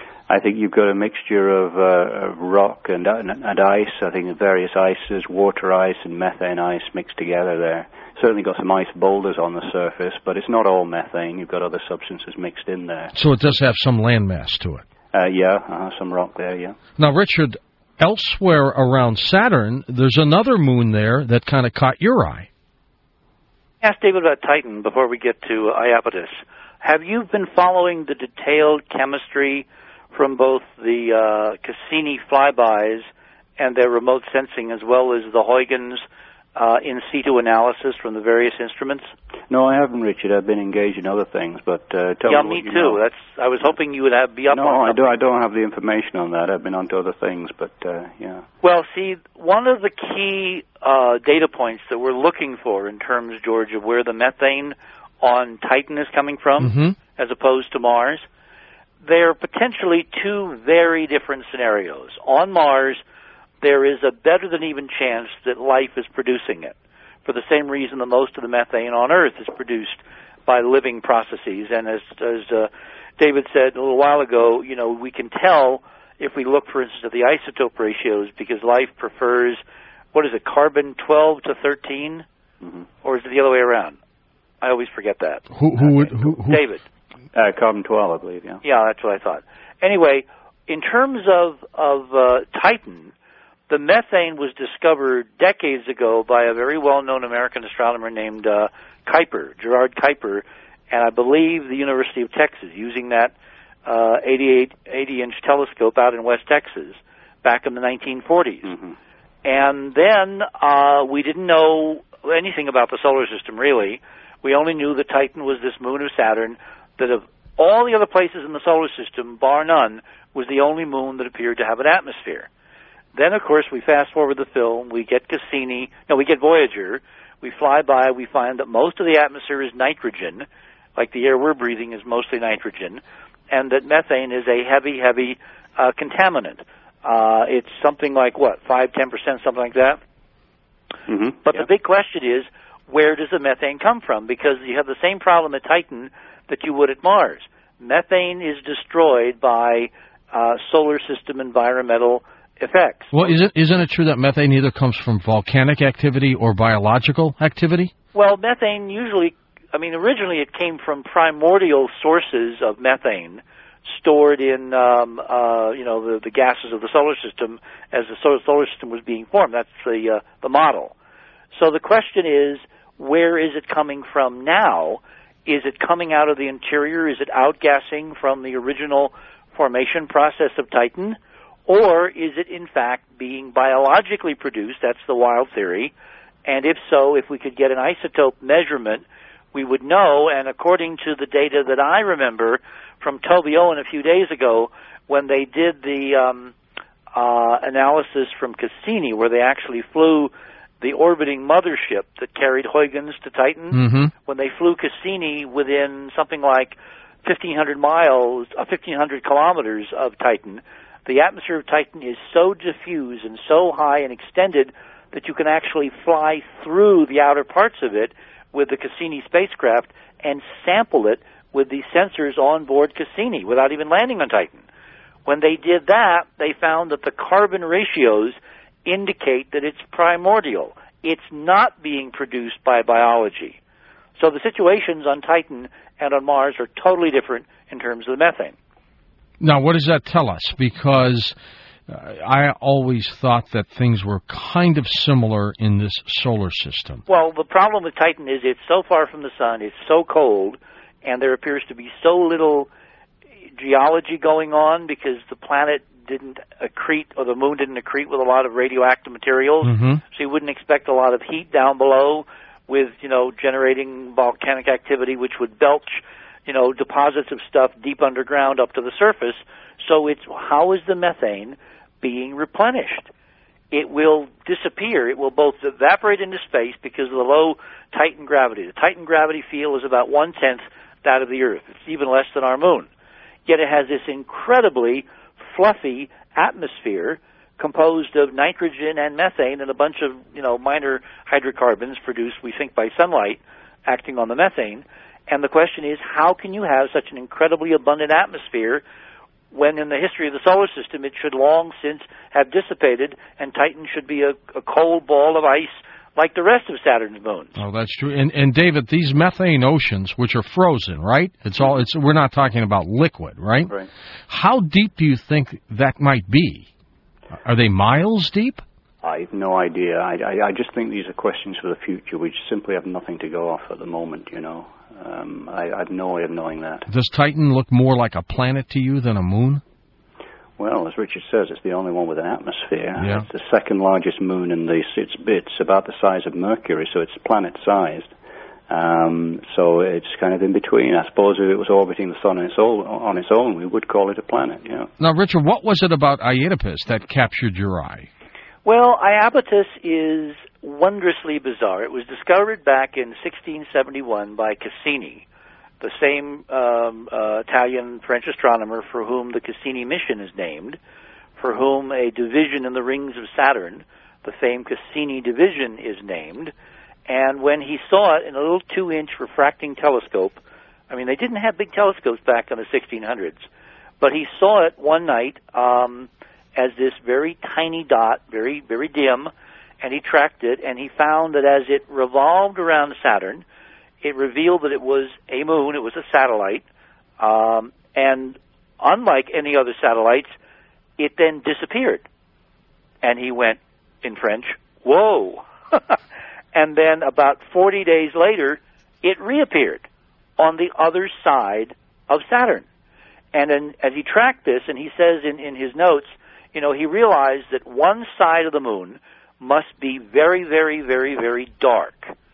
I think you've got a mixture of, uh, of rock and, and, and ice. I think various ices, water ice and methane ice mixed together there. Certainly got some ice boulders on the surface, but it's not all methane. You've got other substances mixed in there. So it does have some landmass to it? Uh, yeah, uh, some rock there, yeah. Now, Richard, elsewhere around Saturn, there's another moon there that kind of caught your eye. Ask David about Titan before we get to Iapetus. Have you been following the detailed chemistry from both the uh, Cassini flybys and their remote sensing, as well as the Huygens uh, in situ analysis from the various instruments? No, I haven't, Richard. I've been engaged in other things, but uh, tell yeah, me. me what you too. know. That's. I was hoping you would have be up no, on. No, I don't. I don't have the information on that. I've been onto other things, but uh, yeah. Well, see, one of the key uh, data points that we're looking for in terms, George, of where the methane on Titan is coming from, mm-hmm. as opposed to Mars. There are potentially two very different scenarios. On Mars, there is a better than even chance that life is producing it, for the same reason that most of the methane on Earth is produced by living processes. And as, as uh, David said a little while ago, you know, we can tell if we look, for instance, at the isotope ratios, because life prefers, what is it, carbon twelve to thirteen? Mm-hmm. Or is it the other way around? I always forget that. Who, who would, who, who? David. Uh, carbon twelve, I believe, yeah. Yeah, that's what I thought. Anyway, in terms of, of uh, Titan, the methane was discovered decades ago by a very well-known American astronomer named uh, Kuiper, Gerard Kuiper, and I believe the University of Texas, using that uh, eighty-eight, eighty-inch telescope out in West Texas back in the nineteen forties. Mm-hmm. And then uh, we didn't know anything about the solar system, really. We only knew that Titan was this moon of Saturn, that of all the other places in the solar system, bar none, was the only moon that appeared to have an atmosphere. Then, of course, we fast-forward the film, we get Cassini, no, we get Voyager, we fly by, we find that most of the atmosphere is nitrogen, like the air we're breathing is mostly nitrogen, and that methane is a heavy, heavy uh, contaminant. Uh, it's something like, what, five, ten percent, something like that? Mm-hmm. But yeah. the big question is, where does the methane come from? Because you have the same problem at Titan that you would at Mars. Methane is destroyed by uh, solar system environmental effects. Well, isn't, isn't it true that methane either comes from volcanic activity or biological activity? Well, methane usually, I mean, originally it came from primordial sources of methane stored in, um, uh, you know, the, the gases of the solar system as the solar, solar system was being formed. That's the, uh, the model. So the question is, where is it coming from now? Is it coming out of the interior? Is it outgassing from the original formation process of Titan? Or is it, in fact, being biologically produced? That's the wild theory. And if so, if we could get an isotope measurement, we would know. And according to the data that I remember from Toby Owen a few days ago, when they did the um, uh, analysis from Cassini, where they actually flew the orbiting mothership that carried Huygens to Titan, mm-hmm. when they flew Cassini within something like fifteen hundred miles, uh, fifteen hundred kilometers of Titan, the atmosphere of Titan is so diffuse and so high and extended that you can actually fly through the outer parts of it with the Cassini spacecraft and sample it with the sensors on board Cassini without even landing on Titan. When they did that, they found that the carbon ratios indicate that it's primordial. It's not being produced by biology. So the situations on Titan and on Mars are totally different in terms of the methane. Now, what does that tell us? Because uh, I always thought that things were kind of similar in this solar system. Well, the problem with Titan is it's so far from the sun, it's so cold, and there appears to be so little geology going on because the planet didn't accrete, or the moon didn't accrete with a lot of radioactive materials, mm-hmm. so you wouldn't expect a lot of heat down below with, you know, generating volcanic activity, which would belch, you know, deposits of stuff deep underground up to the surface. So it's, how is the methane being replenished? It will disappear. It will both evaporate into space because of the low Titan gravity. The Titan gravity field is about one-tenth that of the Earth. It's even less than our moon. Yet it has this incredibly fluffy atmosphere composed of nitrogen and methane and a bunch of, you know, minor hydrocarbons produced, we think, by sunlight acting on the methane. And the question is, how can you have such an incredibly abundant atmosphere when in the history of the solar system it should long since have dissipated and Titan should be a, a cold ball of ice like the rest of Saturn's moons? Oh, that's true. And, and David, these methane oceans, which are frozen, right? It's all. It's we're not talking about liquid, right? Right. How deep do you think that might be? Are they miles deep? I have no idea. I, I, I just think these are questions for the future. We simply have nothing to go off at the moment, you know. Um, I, I have no way of knowing that. Does Titan look more like a planet to you than a moon? Well, as Richard says, it's the only one with an atmosphere. Yeah. It's the second largest moon in the, it's, it's about the size of Mercury, so it's planet-sized. Um, so it's kind of in between. I suppose if it was orbiting the sun on its own, on its own we would call it a planet, yeah. Now, Richard, what was it about Iapetus that captured your eye? Well, Iapetus is wondrously bizarre. It was discovered back in sixteen seventy-one by Cassini, the same um, uh, Italian-French astronomer for whom the Cassini mission is named, for whom a division in the rings of Saturn, the famed Cassini division, is named. And when he saw it in a little two-inch refracting telescope, I mean, they didn't have big telescopes back in the sixteen hundreds, but he saw it one night um, as this very tiny dot, very, very dim, and he tracked it, and he found that as it revolved around Saturn, it revealed that it was a moon, it was a satellite, um, and unlike any other satellites, it then disappeared. And he went, in French, whoa. And then about forty days later, it reappeared on the other side of Saturn. And then, as he tracked this, and he says in, in his notes, you know, he realized that one side of the moon must be very, very, very, very dark,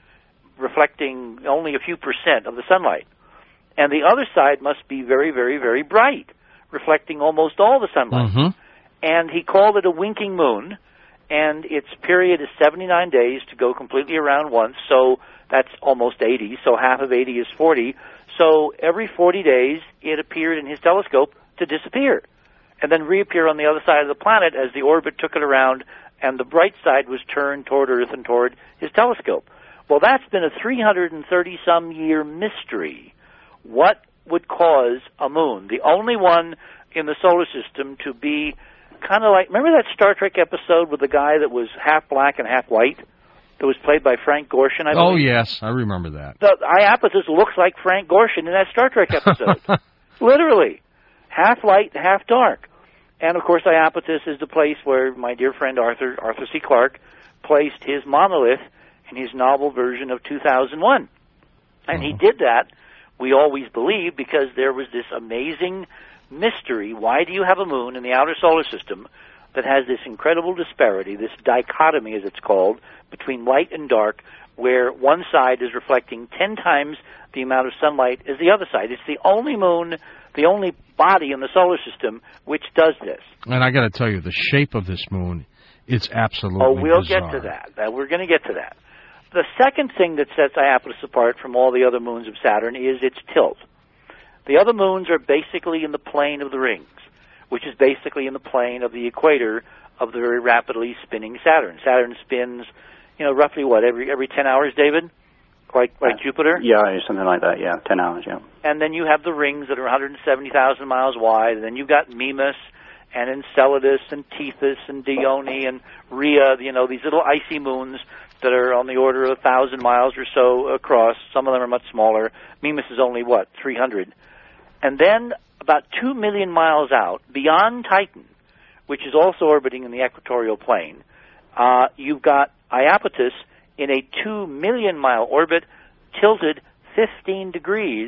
reflecting only a few percent of the sunlight. And the other side must be very, very, very bright, reflecting almost all the sunlight. Mm-hmm. And he called it a winking moon, and its period is seventy-nine days to go completely around once, so that's almost eighty, so half of eighty is forty. So every forty days, it appeared in his telescope to disappear, and then reappear on the other side of the planet as the orbit took it around, and the bright side was turned toward Earth and toward his telescope. Well, that's been a three hundred thirty some year mystery. What would cause a moon, the only one in the solar system to be kind of like, remember that Star Trek episode with the guy that was half black and half white? That was played by Frank Gorshin, I believe. Oh, yes, I remember that. The Iapetus looks like Frank Gorshin in that Star Trek episode. Literally. Half light, half dark. And, of course, Iapetus is the place where my dear friend Arthur, Arthur C. Clarke, placed his monolith in his novel version of two thousand one. And mm-hmm. he did that, we always believe, because there was this amazing mystery. Why do you have a moon in the outer solar system that has this incredible disparity, this dichotomy, as it's called, between light and dark, where one side is reflecting ten times the amount of sunlight as the other side? It's the only moon, the only body in the solar system which does this. And I got to tell you, the shape of this moon, it's absolutely Oh, we'll bizarre. get to that. Uh, we're going to get to that. The second thing that sets Iapetus apart from all the other moons of Saturn is its tilt. The other moons are basically in the plane of the rings, which is basically in the plane of the equator of the very rapidly spinning Saturn. Saturn spins, you know, roughly what, every every ten hours, David? Like like uh, Jupiter? Yeah, something like that, yeah, ten hours, yeah. And then you have the rings that are one hundred seventy thousand miles wide, and then you've got Mimas and Enceladus and Tethys and Dione and Rhea, you know, these little icy moons that are on the order of one thousand miles or so across. Some of them are much smaller. Mimas is only, what, three hundred? And then about two million miles out, beyond Titan, which is also orbiting in the equatorial plane, uh, you've got Iapetus in a two million mile orbit, tilted fifteen degrees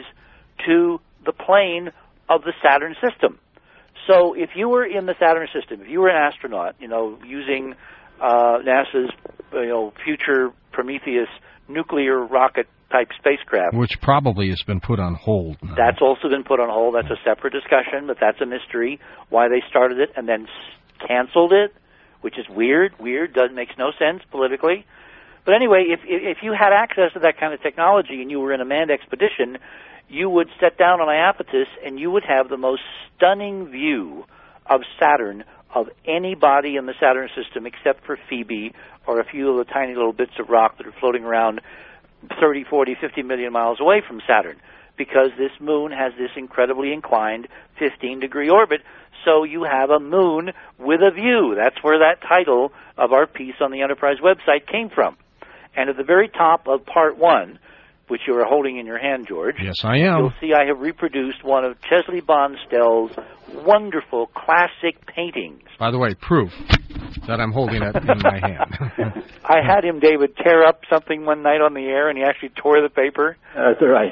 to the plane of the Saturn system. So if you were in the Saturn system, if you were an astronaut, you know, using uh, NASA's, you know, future Prometheus nuclear rocket type spacecraft, which probably has been put on hold now. That's also been put on hold. That's a separate discussion, but that's a mystery why they started it and then canceled it, which is weird. Weird, does makes no sense politically. But anyway, if if you had access to that kind of technology and you were in a manned expedition, you would set down on Iapetus and you would have the most stunning view of Saturn of any body in the Saturn system except for Phoebe or a few of the tiny little bits of rock that are floating around thirty, forty, fifty million miles away from Saturn, because this moon has this incredibly inclined fifteen degree orbit. So you have a moon with a view. That's where that title of our piece on the Enterprise website came from. And at the very top of part one, which you are holding in your hand, George. Yes, I am. You'll see I have reproduced one of Chesley Bonstell's wonderful classic paintings. By the way, proof that I'm holding it in my hand. I had him, David, tear up something one night on the air, and he actually tore the paper. That's right.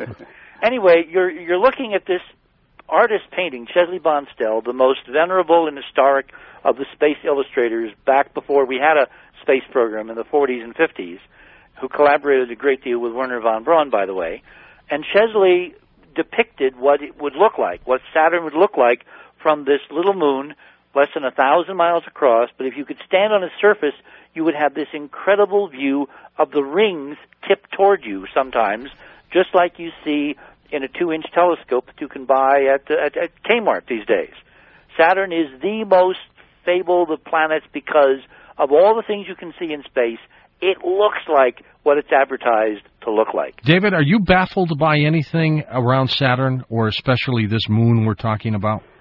Anyway, you're you're looking at this artist painting, Chesley Bonstell, the most venerable and historic of the space illustrators back before we had a space program in the forties and fifties, who collaborated a great deal with Wernher von Braun, by the way. And Chesley depicted what it would look like, what Saturn would look like from this little moon, less than a thousand miles across. But if you could stand on its surface, you would have this incredible view of the rings tipped toward you sometimes, just like you see in a two-inch telescope that you can buy at, at, at Kmart these days. Saturn is the most fabled of planets because of all the things you can see in space. It looks like what it's advertised to look like. David, are you baffled by anything around Saturn, or especially this moon we're talking about?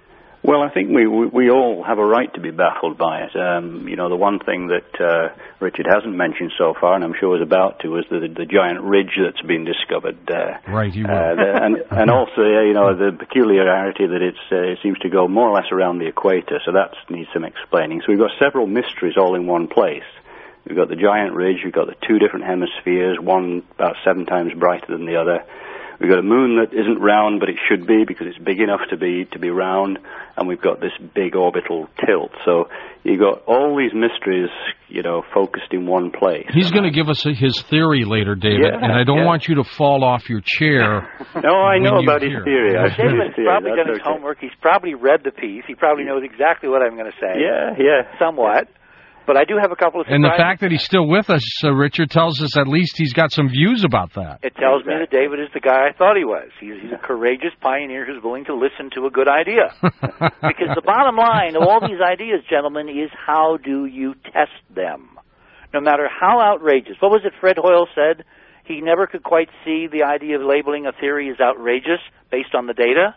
Well, I think we, we we all have a right to be baffled by it. Um, you know, the one thing that uh, Richard hasn't mentioned so far, and I'm sure is about to, is the, the giant ridge that's been discovered. Uh, right, you will. Uh, the, and, and also, uh, you know, the peculiarity that it's, uh, it seems to go more or less around the equator, so that needs some explaining. So we've got several mysteries all in one place. We've got the giant ridge, we've got the two different hemispheres, one about seven times brighter than the other. We've got a moon that isn't round, but it should be because it's big enough to be to be round, and we've got this big orbital tilt. So you've got all these mysteries, you know, focused in one place. He's going to give us a, his theory later, David, yeah, and I don't yeah. want you to fall off your chair. No, I know about his hear. theory. I've seen David's his theory. probably That's done his okay. homework. He's probably read the piece. He probably knows exactly what I'm going to say. Yeah, yeah. Somewhat. But I do have a couple of surprises. And the fact that he's still with us, uh, Richard, tells us at least he's got some views about that. It tells me that David is the guy I thought he was. He's, he's a courageous pioneer who's willing to listen to a good idea. Because the bottom line of all these ideas, gentlemen, is how do you test them? No matter how outrageous. What was it Fred Hoyle said? He never could quite see the idea of labeling a theory as outrageous based on the data.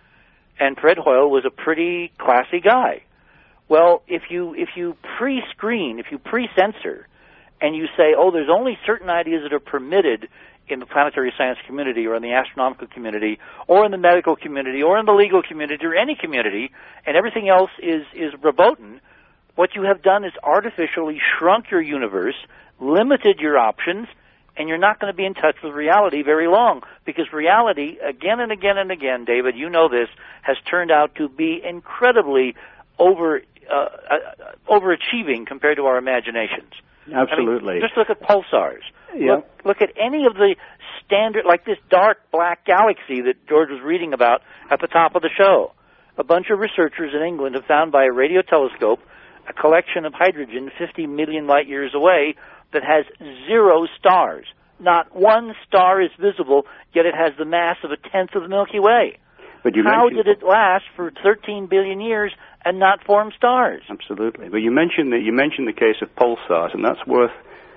And Fred Hoyle was a pretty classy guy. Well, if you if you pre-screen, if you pre-censor, and you say, oh, there's only certain ideas that are permitted in the planetary science community or in the astronomical community or in the medical community or in the legal community or any community, and everything else is, is verboten, what you have done is artificially shrunk your universe, limited your options, and you're not going to be in touch with reality very long, because reality, again and again and again, David, you know this, has turned out to be incredibly over uh, uh, overachieving compared to our imaginations. Absolutely. I mean, just look at pulsars. Yeah. Look, look at any of the standard, like this dark black galaxy that George was reading about at the top of the show. A bunch of researchers in England have found by a radio telescope a collection of hydrogen fifty million light years away that has zero stars. Not one star is visible, yet it has the mass of a tenth of the Milky Way. But you How mentioned... did it last for thirteen billion years and not form stars? Absolutely. But you mentioned the, you mentioned the case of pulsars, and that's worth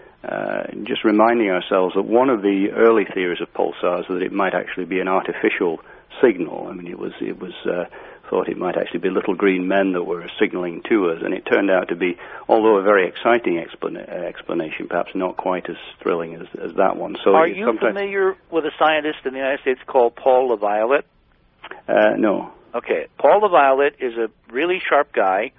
uh, just reminding ourselves that one of the early theories of pulsars was that it might actually be an artificial signal. I mean, it was it was uh, thought it might actually be little green men that were signaling to us, and it turned out to be, although a very exciting explana- explanation, perhaps not quite as thrilling as, as that one. So are you sometimes... familiar with a scientist in the United States called Paul LaViolette? Uh, no. Okay. Paul LaViolette is a really sharp guy.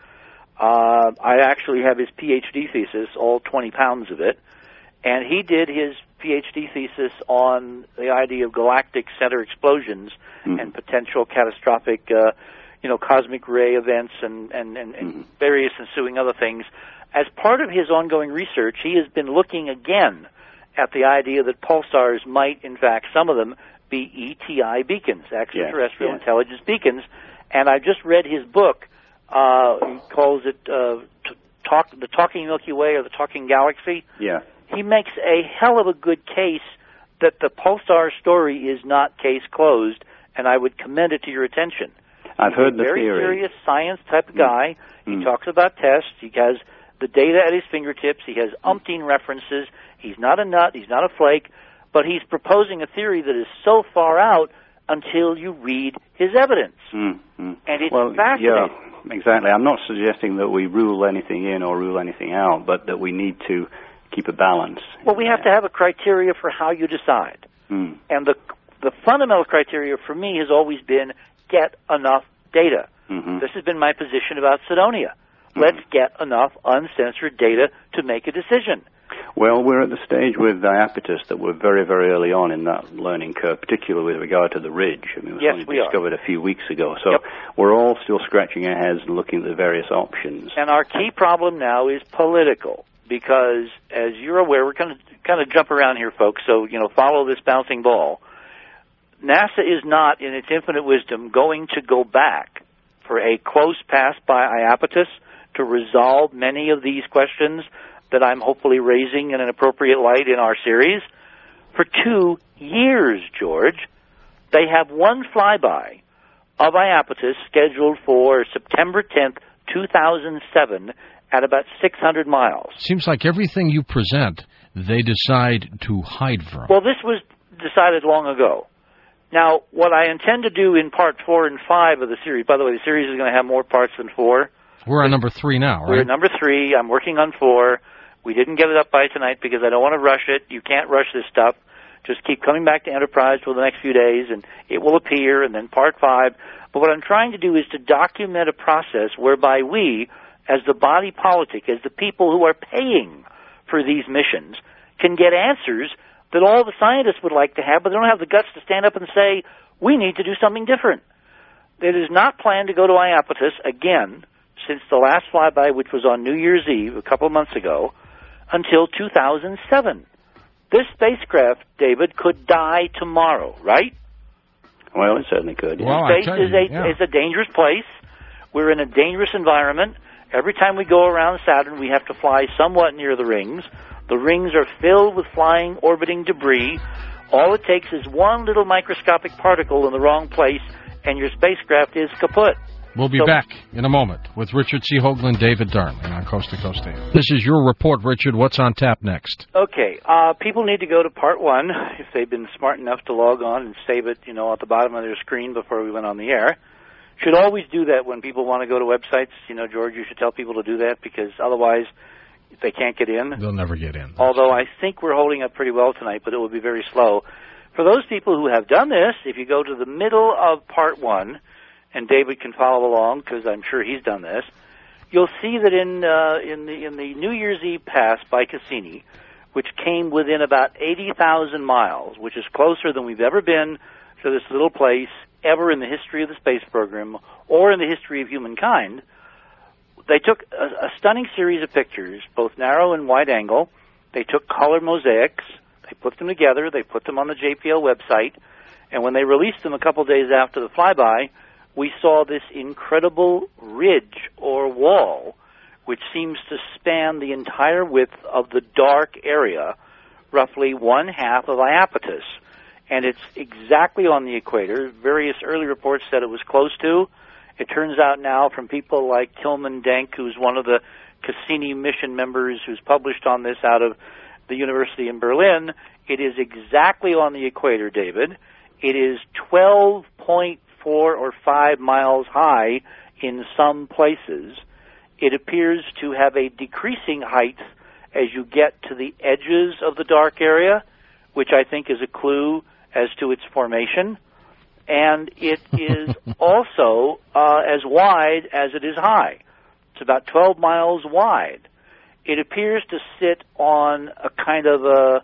Uh, I actually have his P H D thesis, all twenty pounds of it, and he did his P H D thesis on the idea of galactic center explosions mm-hmm. and potential catastrophic, uh, you know, cosmic ray events and, and, and, and mm-hmm. various ensuing other things. As part of his ongoing research, he has been looking again at the idea that pulsars might, in fact, some of them, be E T I beacons, extraterrestrial yeah, yeah. intelligence beacons. And I just read his book. Uh, he calls it uh, t- talk, The Talking Milky Way or The Talking Galaxy. Yeah. He makes a hell of a good case that the pulsar story is not case closed, and I would commend it to your attention. I've He's heard a the very theory. serious science type of guy. Mm. He talks about tests. He has the data at his fingertips. He has umpteen references. He's not a nut. He's not a flake. But he's proposing a theory that is so far out until you read his evidence. Mm, mm. And it's well, fascinating. Yeah, exactly. I'm not suggesting that we rule anything in or rule anything out, but that we need to keep a balance. Well, we have to have a criteria for how you decide. Mm. And the the fundamental criteria for me has always been get enough data. Mm-hmm. This has been my position about Cydonia. Mm-hmm. Let's get enough uncensored data to make a decision. Well, we're at the stage with Iapetus that we're very, very early on in that learning curve, particularly with regard to the ridge. I mean, it was yes, only we discovered are. a few weeks ago. So yep. we're all still scratching our heads and looking at the various options. And our key problem now is political, because as you're aware, we're going to kind of jump around here, folks, so, you know, follow this bouncing ball. NASA is not, in its infinite wisdom, going to go back for a close pass by Iapetus to resolve many of these questions that I'm hopefully raising in an appropriate light in our series. For two years, George, they have one flyby of Iapetus scheduled for September tenth, two thousand seven, at about six hundred miles. Seems like everything you present, they decide to hide from. Well, this was decided long ago. Now, what I intend to do in part four and five of the series, by the way, the series is going to have more parts than four. We're on number three now, right? We're at number three. I'm working on four. We didn't get it up by tonight because I don't want to rush it. You can't rush this stuff. Just keep coming back to Enterprise for the next few days, and it will appear, and then part five. But what I'm trying to do is to document a process whereby we, as the body politic, as the people who are paying for these missions, can get answers that all the scientists would like to have, but they don't have the guts to stand up and say, we need to do something different. It is not planned to go to Iapetus again since the last flyby, which was on New Year's Eve a couple of months ago, until two thousand seven. This spacecraft, David, could die tomorrow, right? Well, it certainly could. Yeah. Well, Space I tell is you, a yeah. is a dangerous place. We're in a dangerous environment. Every time we go around Saturn, we have to fly somewhat near the rings. The rings are filled with flying, orbiting debris. All it takes is one little microscopic particle in the wrong place, and your spacecraft is kaput. We'll be So- back in a moment with Richard C. Hoagland, David Darling on Coast to Coast A M. This is your report, Richard. What's on tap next? Okay, uh, people need to go to part one if they've been smart enough to log on and save it, you know, at the bottom of their screen before we went on the air. Should always do that when people want to go to websites. You know, George, you should tell people to do that because otherwise they can't get in. They'll never get in. Although I think we're holding up pretty well tonight, but it will be very slow. For those people who have done this, if you go to the middle of part one, and David can follow along because I'm sure he's done this, you'll see that in uh, in the in the New Year's Eve pass by Cassini, which came within about eighty thousand miles, which is closer than we've ever been to this little place ever in the history of the space program or in the history of humankind, they took a, a stunning series of pictures, both narrow and wide angle. They took color mosaics. They put them together. They put them on the J P L website. And when they released them a couple days after the flyby, we saw this incredible ridge or wall, which seems to span the entire width of the dark area, roughly one half of Iapetus. And it's exactly on the equator. Various early reports said it was close to. It turns out now from people like Tilman Denk, who's one of the Cassini mission members who's published on this out of the University in Berlin, it is exactly on the equator, David. It is twelve point four or five miles high in some places. It appears to have a decreasing height as you get to the edges of the dark area, which I think is a clue as to its formation. And it is also uh, as wide as it is high. It's about twelve miles wide. It appears to sit on a kind of a,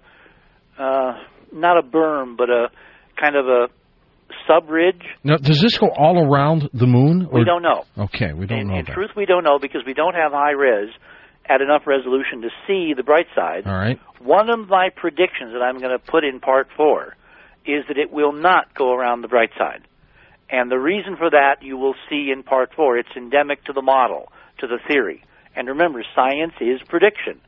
uh, not a berm, but a kind of a sub-ridge. Now, does this go all around the moon? Or? We don't know. Okay, we don't in, know In that. truth, we don't know because we don't have high res at enough resolution to see the bright side. All right. One of my predictions that I'm going to put in part four is that it will not go around the bright side. And the reason for that you will see in part four. It's endemic to the model, to the theory. And remember, science is prediction.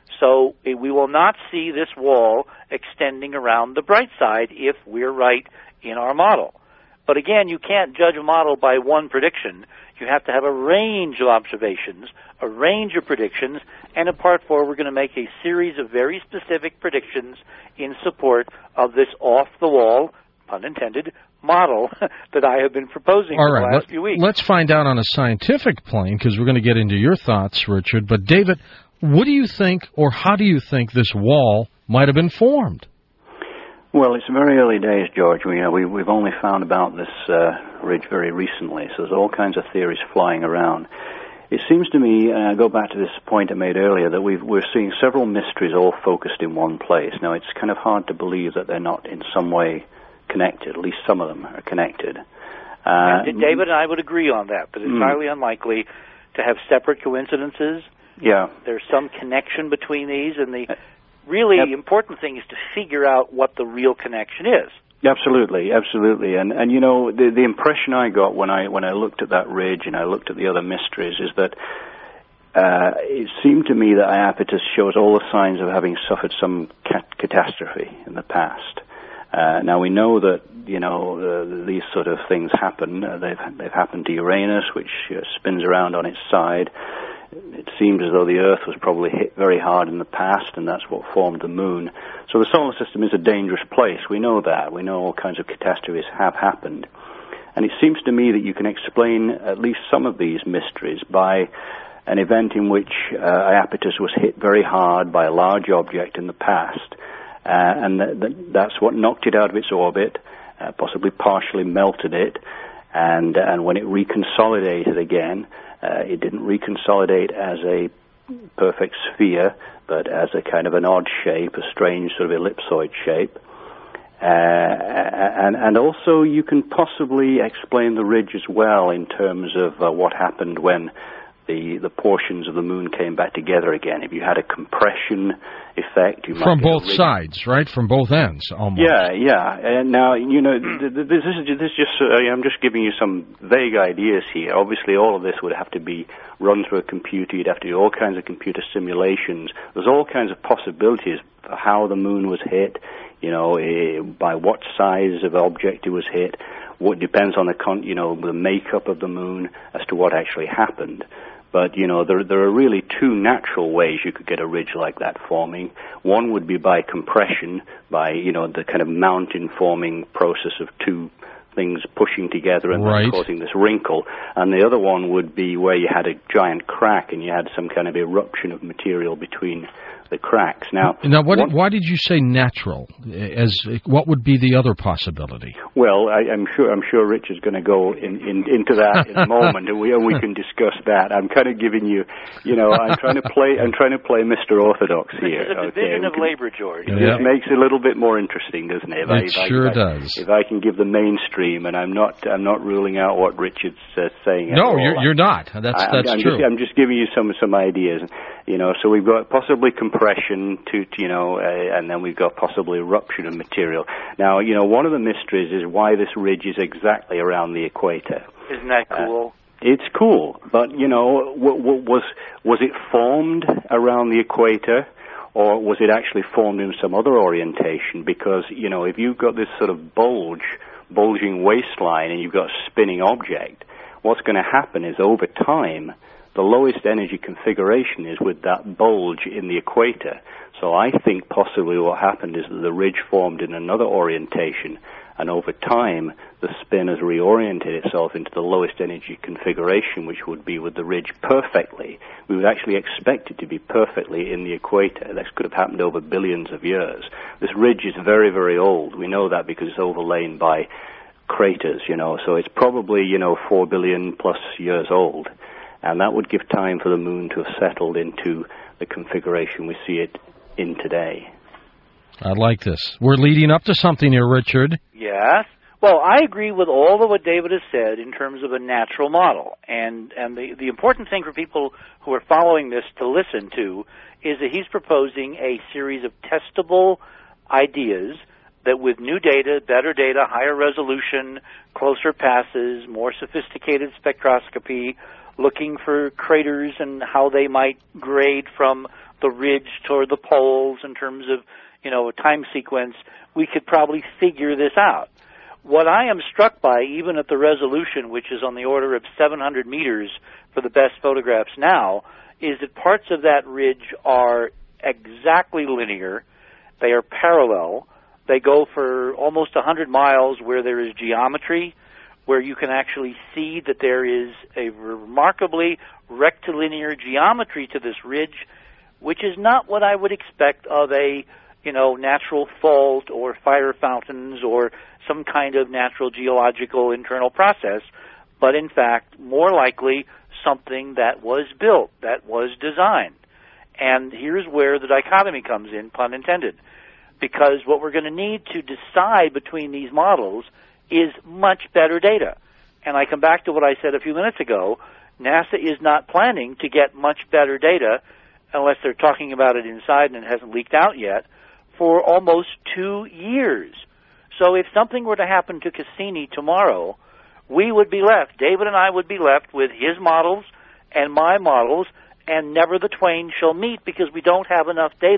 So eh, we will not see this wall extending around the bright side if we're right in our model. But again, you can't judge a model by one prediction. You have to have a range of observations, a range of predictions, and in part four we're going to make a series of very specific predictions in support of this off-the-wall, pun intended, model that I have been proposing All for right, the last let, few weeks. Let's find out on a scientific plane, because we're going to get into your thoughts, Richard. But, David, what do you think, or how do you think this wall might have been formed? Well, it's very early days, George. We, you know, we, we've only found about this uh, ridge very recently, so there's all kinds of theories flying around. It seems to me, and I go back to this point I made earlier, that we've, we're seeing several mysteries all focused in one place. Now, it's kind of hard to believe that they're not in some way connected. At least some of them are connected. Uh, and David and I would agree on that, but it's mm. highly unlikely to have separate coincidences. Yeah. There's some connection between these, and the really yep. important thing is to figure out what the real connection is. Absolutely, absolutely, and and you know the the impression I got when I when I looked at that ridge and I looked at the other mysteries is that uh, it seemed to me that Iapetus shows all the signs of having suffered some cat- catastrophe in the past. Uh, now we know that you know uh, these sort of things happen. Uh, they've they've happened to Uranus, which uh, spins around on its side. it seems as though the Earth was probably hit very hard in the past, and that's what formed the Moon. So the solar system is a dangerous place. We know that. We know all kinds of catastrophes have happened. And it seems to me that you can explain at least some of these mysteries by an event in which uh, Iapetus was hit very hard by a large object in the past, uh, and th- th- that's what knocked it out of its orbit, uh, possibly partially melted it, and and when it reconsolidated again, uh, it didn't reconsolidate as a perfect sphere, but as a kind of an odd shape, a strange sort of ellipsoid shape. Uh, and, and also you can possibly explain the ridge as well in terms of uh, what happened when the the portions of the Moon came back together again. If you had a compression effect, you might from get both a ridge. sides, right? From both ends, almost. Yeah, yeah. And now, you know, th- th- this is this is just uh, I'm just giving you some vague ideas here. Obviously, all of this would have to be run through a computer. You'd have to do all kinds of computer simulations. There's all kinds of possibilities for how the Moon was hit. You know, uh, by what size of object it was hit. What depends on the con- you know the makeup of the Moon as to what actually happened. But, you know, there there are really two natural ways you could get a ridge like that forming. One would be by compression, by, you know, the kind of mountain-forming process of two things pushing together and right. then causing this wrinkle. And the other one would be where you had a giant crack and you had some kind of eruption of material between the cracks. Now, now what, one, why did you say natural? As what would be the other possibility? Well, I, I'm sure I'm sure Richard's going to go in, in, into that in a moment, and we and we can discuss that. I'm kind of giving you, you know, I'm trying to play I'm trying to play Mister Orthodox here. This is a division okay? of can, labor, George. It yeah. just makes it a little bit more interesting, doesn't it? If It I, if sure I, if does. I, if I can give the mainstream, and I'm not I'm not ruling out what Richard's uh, saying. At No, all. you're you're not. That's I, that's I'm true. Just, I'm just giving you some some ideas. You know, so we've got possibly compression to, to you know, uh, and then we've got possibly eruption of material. Now, you know, one of the mysteries is why this ridge is exactly around the equator. Isn't that cool? Uh, it's cool, but, you know, w- w- was was it formed around the equator, or was it actually formed in some other orientation? Because, you know, if you've got this sort of bulge, bulging waistline, and you've got a spinning object, what's going to happen is over time, the lowest energy configuration is with that bulge in the equator. So I think possibly what happened is that the ridge formed in another orientation, and over time the spin has reoriented itself into the lowest energy configuration, which would be with the ridge perfectly. We would actually expect it to be perfectly in the equator. This could have happened over billions of years. This ridge is very, very old. We know that because it's overlain by craters, you know, so it's probably, you know, four billion plus years old. And that would give time for the Moon to have settled into the configuration we see it in today. I like this. We're leading up to something here, Richard. Yes. Well, I agree with all of what David has said in terms of a natural model. And and the, the important thing for people who are following this to listen to is that he's proposing a series of testable ideas that with new data, better data, higher resolution, closer passes, more sophisticated spectroscopy, looking for craters and how they might grade from the ridge toward the poles in terms of, you know, a time sequence, we could probably figure this out. What I am struck by, even at the resolution, which is on the order of seven hundred meters for the best photographs now, is that parts of that ridge are exactly linear. They are parallel. They go for almost one hundred miles where there is geometry, where you can actually see that there is a remarkably rectilinear geometry to this ridge, which is not what I would expect of a, you know, natural fault or fire fountains or some kind of natural geological internal process, but in fact, more likely something that was built, that was designed. And here's where the dichotomy comes in, pun intended, because what we're going to need to decide between these models is much better data. And I come back to what I said a few minutes ago. NASA is not planning to get much better data, unless they're talking about it inside and it hasn't leaked out yet, for almost two years. So if something were to happen to Cassini tomorrow, we would be left, David and I would be left with his models and my models, and never the twain shall meet because we don't have enough data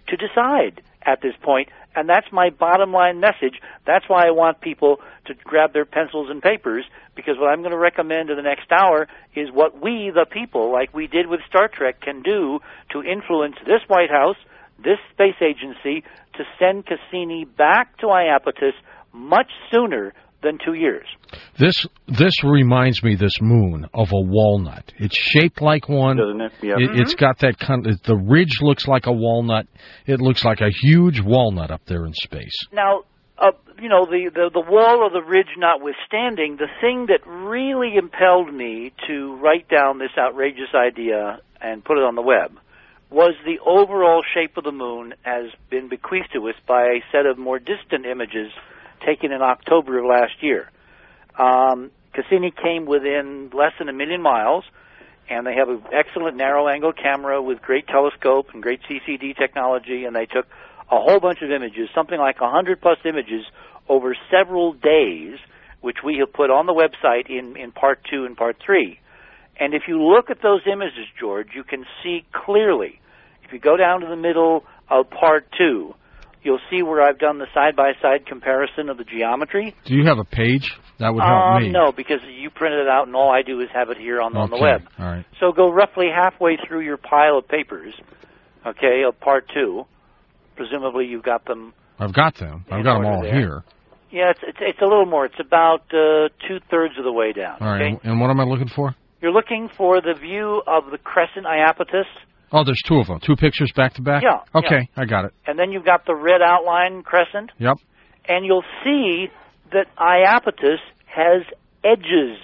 to decide at this point, and that's my bottom line message. That's why I want people to grab their pencils and papers, because what I'm going to recommend in the next hour is what we, the people, like we did with Star Trek, can do to influence this White House, this space agency, to send Cassini back to Iapetus much sooner than two years. This this reminds me, this moon, of a walnut. It's shaped like one. Doesn't it? Yeah. It, Mm-hmm. It's got that kind of, the ridge looks like a walnut. It looks like a huge walnut up there in space. Now, uh, you know, the, the, the wall or the ridge notwithstanding, the thing that really impelled me to write down this outrageous idea and put it on the web was the overall shape of the moon has been bequeathed to us by a set of more distant images taken in October of last year. Um, Cassini came within less than a million miles, and they have an excellent narrow-angle camera with great telescope and great C C D technology, and they took a whole bunch of images, something like one hundred plus images, over several days, which we have put on the website in, in part two and part three. And if you look at those images, George, you can see clearly, if you go down to the middle of part two, you'll see where I've done the side-by-side comparison of the geometry. Do you have a page? That would help um, me. No, because you printed it out, and all I do is have it here on, on the Okay, web. all right. So go roughly halfway through your pile of papers, okay, of part two. Presumably you've got them. I've got them. I've in got them order all there. here. Yeah, it's, it's it's a little more. It's about uh, two-thirds of the way down, All right, okay? and what am I looking for? You're looking for the view of the crescent Iapetus, Oh, there's two of them. Two pictures back to back? Yeah, Okay, I got it. and then you've got the red outline crescent. Yep. And you'll see that Iapetus has edges.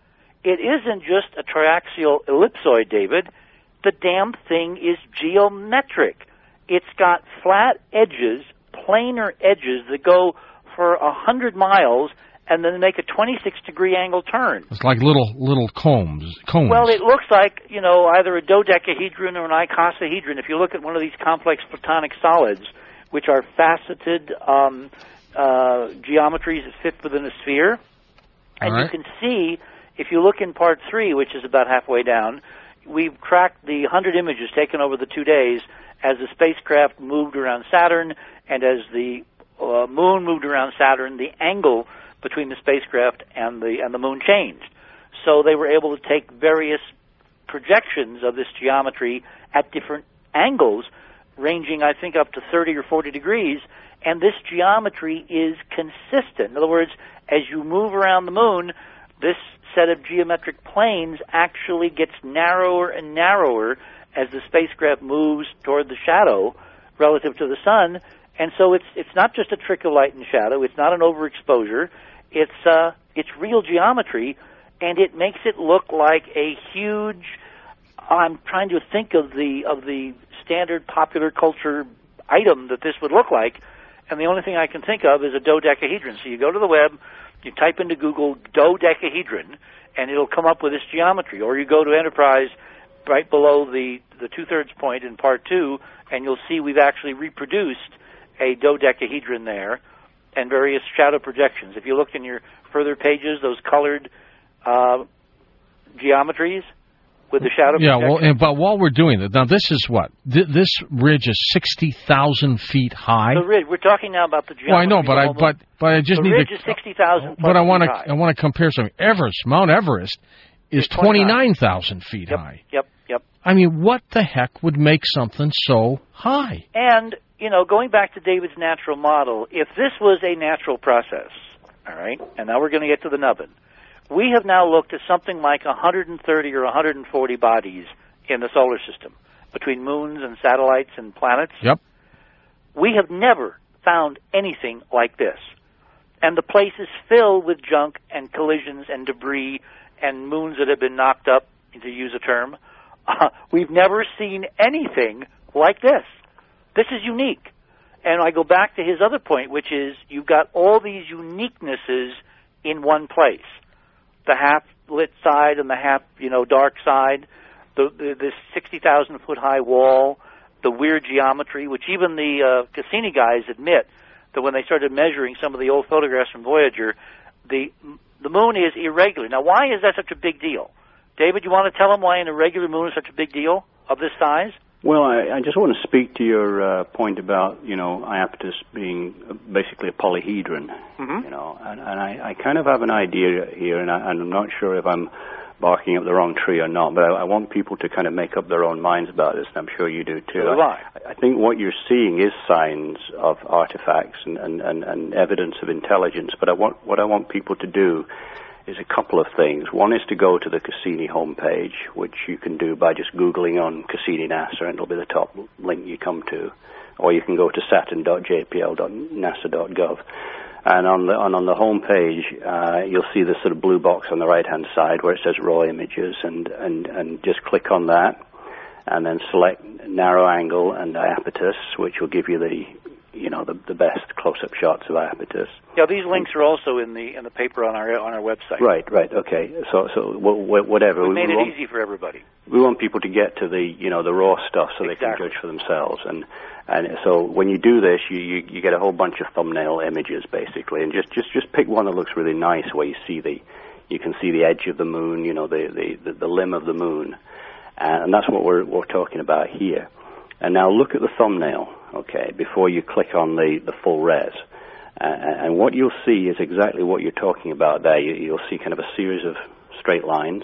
It isn't just a triaxial ellipsoid, David. The damn thing is geometric. It's got flat edges, planar edges that go for a hundred miles and then make a twenty-six degree angle turn. It's like little little combs. Cones. Well, it looks like, you know, either a dodecahedron or an icosahedron. If you look at one of these complex platonic solids, which are faceted um, uh, geometries that fit within a sphere, and right. you can see, if you look in part three, which is about halfway down, we've tracked the one hundred images taken over the two days as the spacecraft moved around Saturn, and as the uh, moon moved around Saturn, the angle between the spacecraft and the and the moon changed. So they were able to take various projections of this geometry at different angles, ranging, I think, up to thirty or forty degrees, and this geometry is consistent. In other words, as you move around the moon, this set of geometric planes actually gets narrower and narrower as the spacecraft moves toward the shadow relative to the sun. And so it's it's not just a trick of light and shadow. It's not an overexposure. It's uh it's real geometry, and it makes it look like a huge. I'm trying to think of the of the standard popular culture item that this would look like, and the only thing I can think of is a dodecahedron. So you go to the web, you type into Google dodecahedron, and it'll come up with this geometry. Or you go to Enterprise right below the the two-thirds point in part two, and you'll see we've actually reproduced a dodecahedron there and various shadow projections. If you look in your further pages, those colored uh, geometries with the shadow Yeah, projections. well, and, but while we're doing that, now this is what? Th- this ridge is sixty thousand feet high? The ridge. We're talking now about the geometry. Well, I know, but I of the but but I just the need ridge to. is sixty thousand. But I want to high. I want to compare something. Everest, Mount Everest, is It's twenty nine thousand feet Yep, high. Yep, yep. I mean, what the heck would make something so high? And, you know, going back to David's natural model, if this was a natural process, all right, and now we're going to get to the nubbin, we have now looked at something like one hundred thirty or one hundred forty bodies in the solar system, between moons and satellites and planets. Yep. We have never found anything like this. And the place is filled with junk and collisions and debris and moons that have been knocked up, to use a term. Uh, we've never seen anything like this. This is unique. And I go back to his other point, which is you've got all these uniquenesses in one place. The half-lit side and the half, you know, dark side, the, the, this sixty thousand foot high wall, the weird geometry, which even the uh, Cassini guys admit that when they started measuring some of the old photographs from Voyager, the the moon is irregular. Now, why is that such a big deal? David, you want to tell them why an irregular moon is such a big deal of this size? Well, I, I just want to speak to your uh, point about, you know, Iapetus being basically a polyhedron, mm-hmm. you know, and, and I, I kind of have an idea here, and, I, and I'm not sure if I'm barking up the wrong tree or not, but I, I want people to kind of make up their own minds about this, and I'm sure you do too. So do I. I think what you're seeing is signs of artifacts and, and, and, and evidence of intelligence, but I want, what I want people to do is a couple of things. One is to go to the Cassini homepage, which you can do by just Googling on Cassini NASA, and it'll be the top link you come to. Or you can go to saturn dot j p l dot nasa dot gov. And on the on, on the homepage, uh, you'll see this sort of blue box on the right-hand side where it says raw images, and, and, and just click on that, and then select narrow angle and Iapetus, which will give you the you know, the, the best close-up shots of Iapetus. Yeah, these links are also in the in the paper on our on our website. Right, right, okay. So, so whatever. We we made we it want, easy for everybody. We want people to get to the, you know, the raw stuff so exactly. they can judge for themselves. And and so when you do this, you, you you get a whole bunch of thumbnail images basically, and just just just pick one that looks really nice where you see the you can see the edge of the moon, you know, the the the, the limb of the moon, and that's what we're we're talking about here. And now look at the thumbnail, okay, before you click on the, the full res. Uh, and what you'll see is exactly what you're talking about there. You, you'll see kind of a series of straight lines,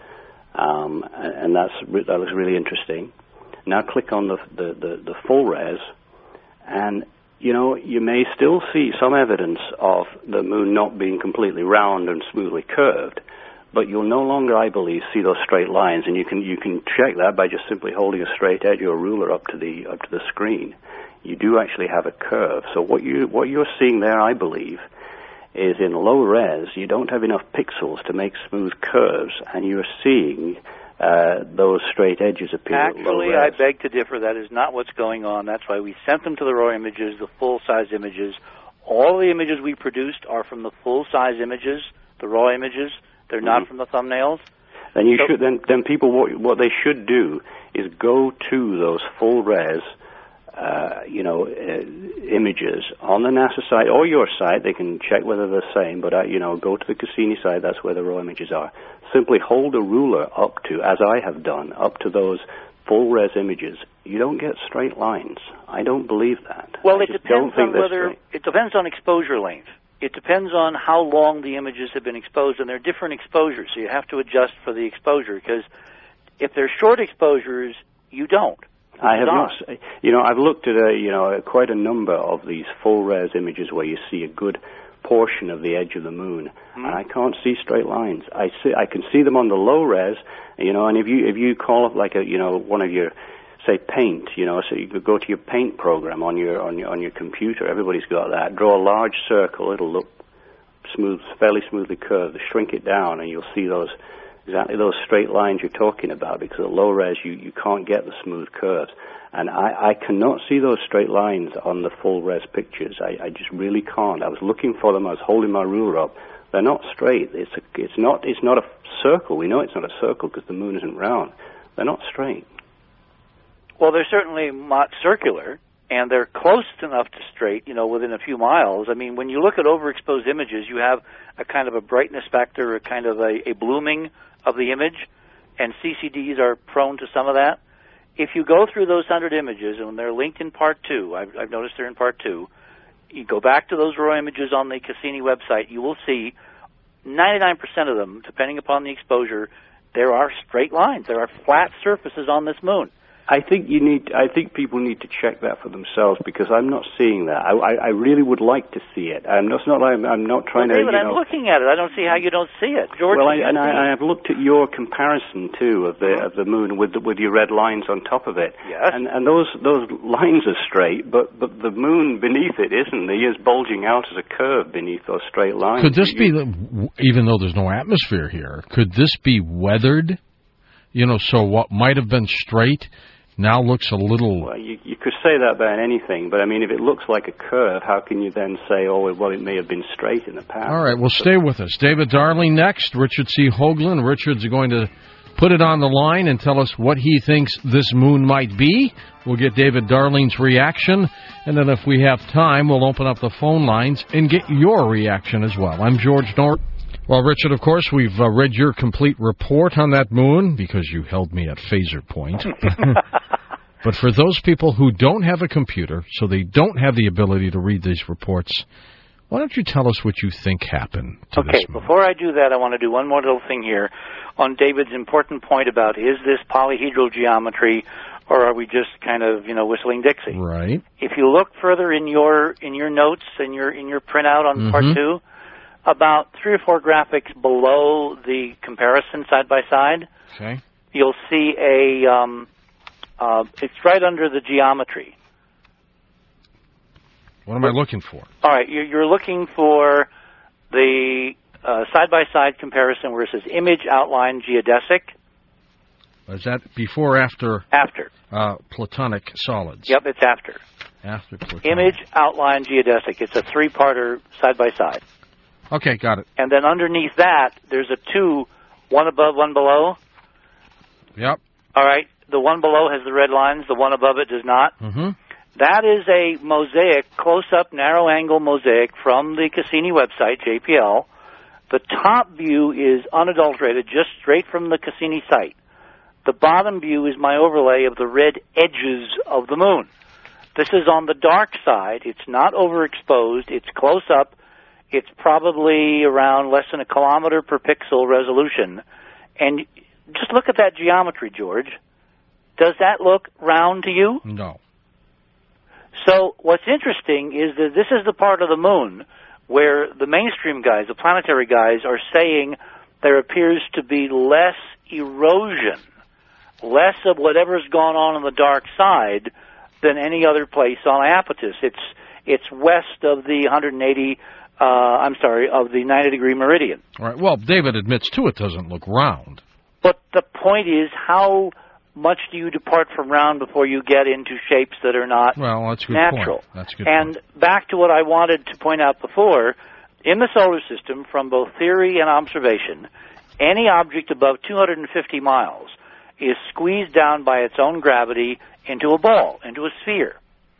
um, and, and that's that looks really interesting. Now click on the, the, the, the full res, and, you know, you may still see some evidence of the moon not being completely round and smoothly curved, but you'll no longer, I believe, see those straight lines, and you can you can check that by just simply holding a straight edge or a ruler up to the up to the screen. You do actually have a curve. So what you what you're seeing there, I believe, is in low res you don't have enough pixels to make smooth curves, and you're seeing uh, those straight edges appear. Actually, at low res. I beg to differ. That is not what's going on. That's why we sent them to the raw images, the full-size images. All the images we produced are from the full-size images, the raw images. They're not mm-hmm. from the thumbnails. Then you so, should. Then, then people, what, what they should do is go to those full res, uh, you know, uh, images on the NASA site or your site. They can check whether they're the same. But uh, you know, go to the Cassini site. That's where the raw images are. Simply hold a ruler up to, as I have done, up to those full res images. You don't get straight lines. I don't believe that. Well, I it depends on whether straight. it depends on exposure length. It depends on how long the images have been exposed, and they're different exposures, so you have to adjust for the exposure, because if they're short exposures, you don't. I have not, you know, I've looked at a, you know, quite a number of these full-res images where you see a good portion of the edge of the moon, mm-hmm. and I can't see straight lines. I see, I can see them on the low-res, you know, and if you if you call up like a, you know, one of your, say, Paint, you know, so you could go to your Paint program on your on your on your computer. Everybody's got that. Draw a large circle. It'll look smooth, fairly smoothly curved. Shrink it down, and you'll see those exactly those straight lines you're talking about. Because at low res, you you can't get the smooth curves, and I I cannot see those straight lines on the full res pictures. I I just really can't. I was looking for them. I was holding my ruler up. They're not straight. It's a, it's not it's not a circle. We know it's not a circle because the moon isn't round. They're not straight. Well, they're certainly not circular, and they're close enough to straight, you know, within a few miles. I mean, when you look at overexposed images, you have a kind of a brightness factor, a kind of a, a blooming of the image, and C C Ds are prone to some of that. If you go through those hundred images, and they're linked in part two, I've, I've noticed they're in part two, you go back to those raw images on the Cassini website, you will see ninety-nine percent of them, depending upon the exposure, there are straight lines. There are flat surfaces on this moon. I think you need. I think people need to check that for themselves, because I'm not seeing that. I, I, I really would like to see it. I'm not. It's not like I'm, I'm not trying well, David, to. You I'm know, looking at it. I don't see how you don't see it, George. Well, I, and I, I have looked at your comparison too of the mm-hmm. of the moon with the, with your red lines on top of it. Yes. And and those those lines are straight, but but the moon beneath it isn't. It is bulging out as a curve beneath those straight lines. Could this be, the, even though there's no atmosphere here, could this be weathered? You know, so what might have been straight now looks a little... Well, you, you could say that about anything, but I mean, if it looks like a curve, how can you then say, oh, well, it may have been straight in the past? All right, well, stay with us. David Darling next, Richard C. Hoagland. Richard's going to put it on the line and tell us what he thinks this moon might be. We'll get David Darling's reaction, and then if we have time, we'll open up the phone lines and get your reaction as well. I'm George North. Well, Richard, of course, we've uh, read your complete report on that moon because you held me at phaser point. But for those people who don't have a computer, so they don't have the ability to read these reports, why don't you tell us what you think happened to okay, this moon? Before I do that, I want to do one more little thing here on David's important point about is this polyhedral geometry, or are we just kind of, you know, whistling Dixie? Right. If you look further in your in your notes and your in your printout on Mm-hmm. part two, about three or four graphics below the comparison side by side, Okay. you'll see a um, uh, it's right under the geometry. What am I looking for? All right, you're, you're looking for the uh, side-by-side comparison where it says image, outline, geodesic. Is that before or after After. uh, platonic solids? Yep, it's after. After platonic. Image, outline, geodesic. It's a three-parter side-by-side. Okay, got it. And then underneath that, there's a two, one above, one below. Yep. All right, the one below has the red lines. The one above it does not. Mm-hmm. That is a mosaic, close-up, narrow-angle mosaic from the Cassini website, J P L. The top view is unadulterated, just straight from the Cassini site. The bottom view is my overlay of the red edges of the moon. This is on the dark side. It's not overexposed. It's close-up. It's probably around less than a kilometer per pixel resolution. And just look at that geometry, George. Does that look round to you? No. So what's interesting is that this is the part of the moon where the mainstream guys, the planetary guys, are saying there appears to be less erosion, less of whatever's gone on on the dark side than any other place on Iapetus. It's it's west of the one hundred eighty, uh, I'm sorry, of the ninety degree meridian. All right. Well, David admits too it doesn't look round. But the point is, how much do you depart from round before you get into shapes that are not Well, that's a good natural? point. That's a good and point. back to what I wanted to point out before, in the solar system, from both theory and observation, any object above two hundred fifty miles is squeezed down by its own gravity into a ball, into a sphere.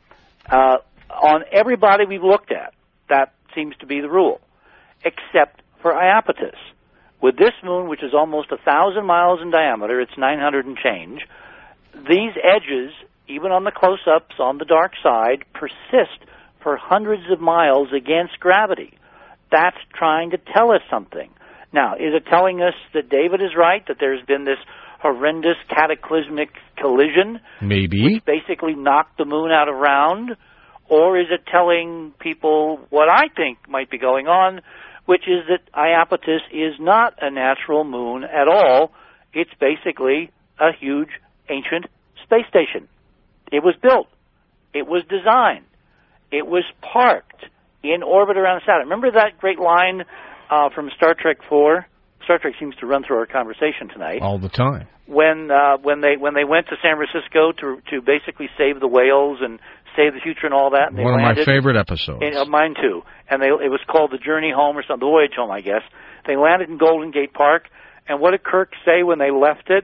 Uh, on everybody we've looked at, that seems to be the rule, except for Iapetus. With this moon, which is almost one thousand miles in diameter, it's nine hundred and change, these edges, even on the close-ups on the dark side, persist for hundreds of miles against gravity. That's trying to tell us something. Now, is it telling us that David is right, that there's been this horrendous cataclysmic collision? Maybe. Which basically knocked the moon out of round? Or is it telling people what I think might be going on, which is that Iapetus is not a natural moon at all. It's basically a huge ancient space station. It was built. It was designed. It was parked in orbit around Saturn. Remember that great line uh, from Star Trek four? Star Trek seems to run through our conversation tonight. All the time. When uh, when they when they went to San Francisco to to basically save the whales and save the future and all that. And they One of landed my favorite episodes. In, uh, mine too. And they, it was called The Journey Home or something, The Voyage Home, I guess. They landed in Golden Gate Park, and what did Kirk say when they left it?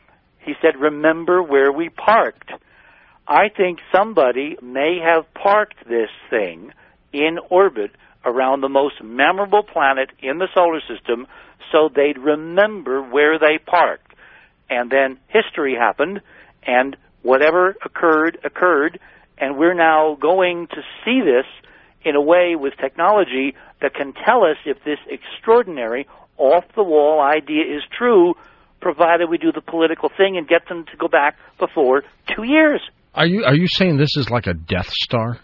He said, "Remember where we parked." I think somebody may have parked this thing in orbit around the most memorable planet in the solar system so they'd remember where they parked. And then history happened, and whatever occurred, occurred, and we're now going to see this in a way with technology that can tell us if this extraordinary, off-the-wall idea is true, provided we do the political thing and get them to go back before two years. Are you are you saying this is like a Death Star?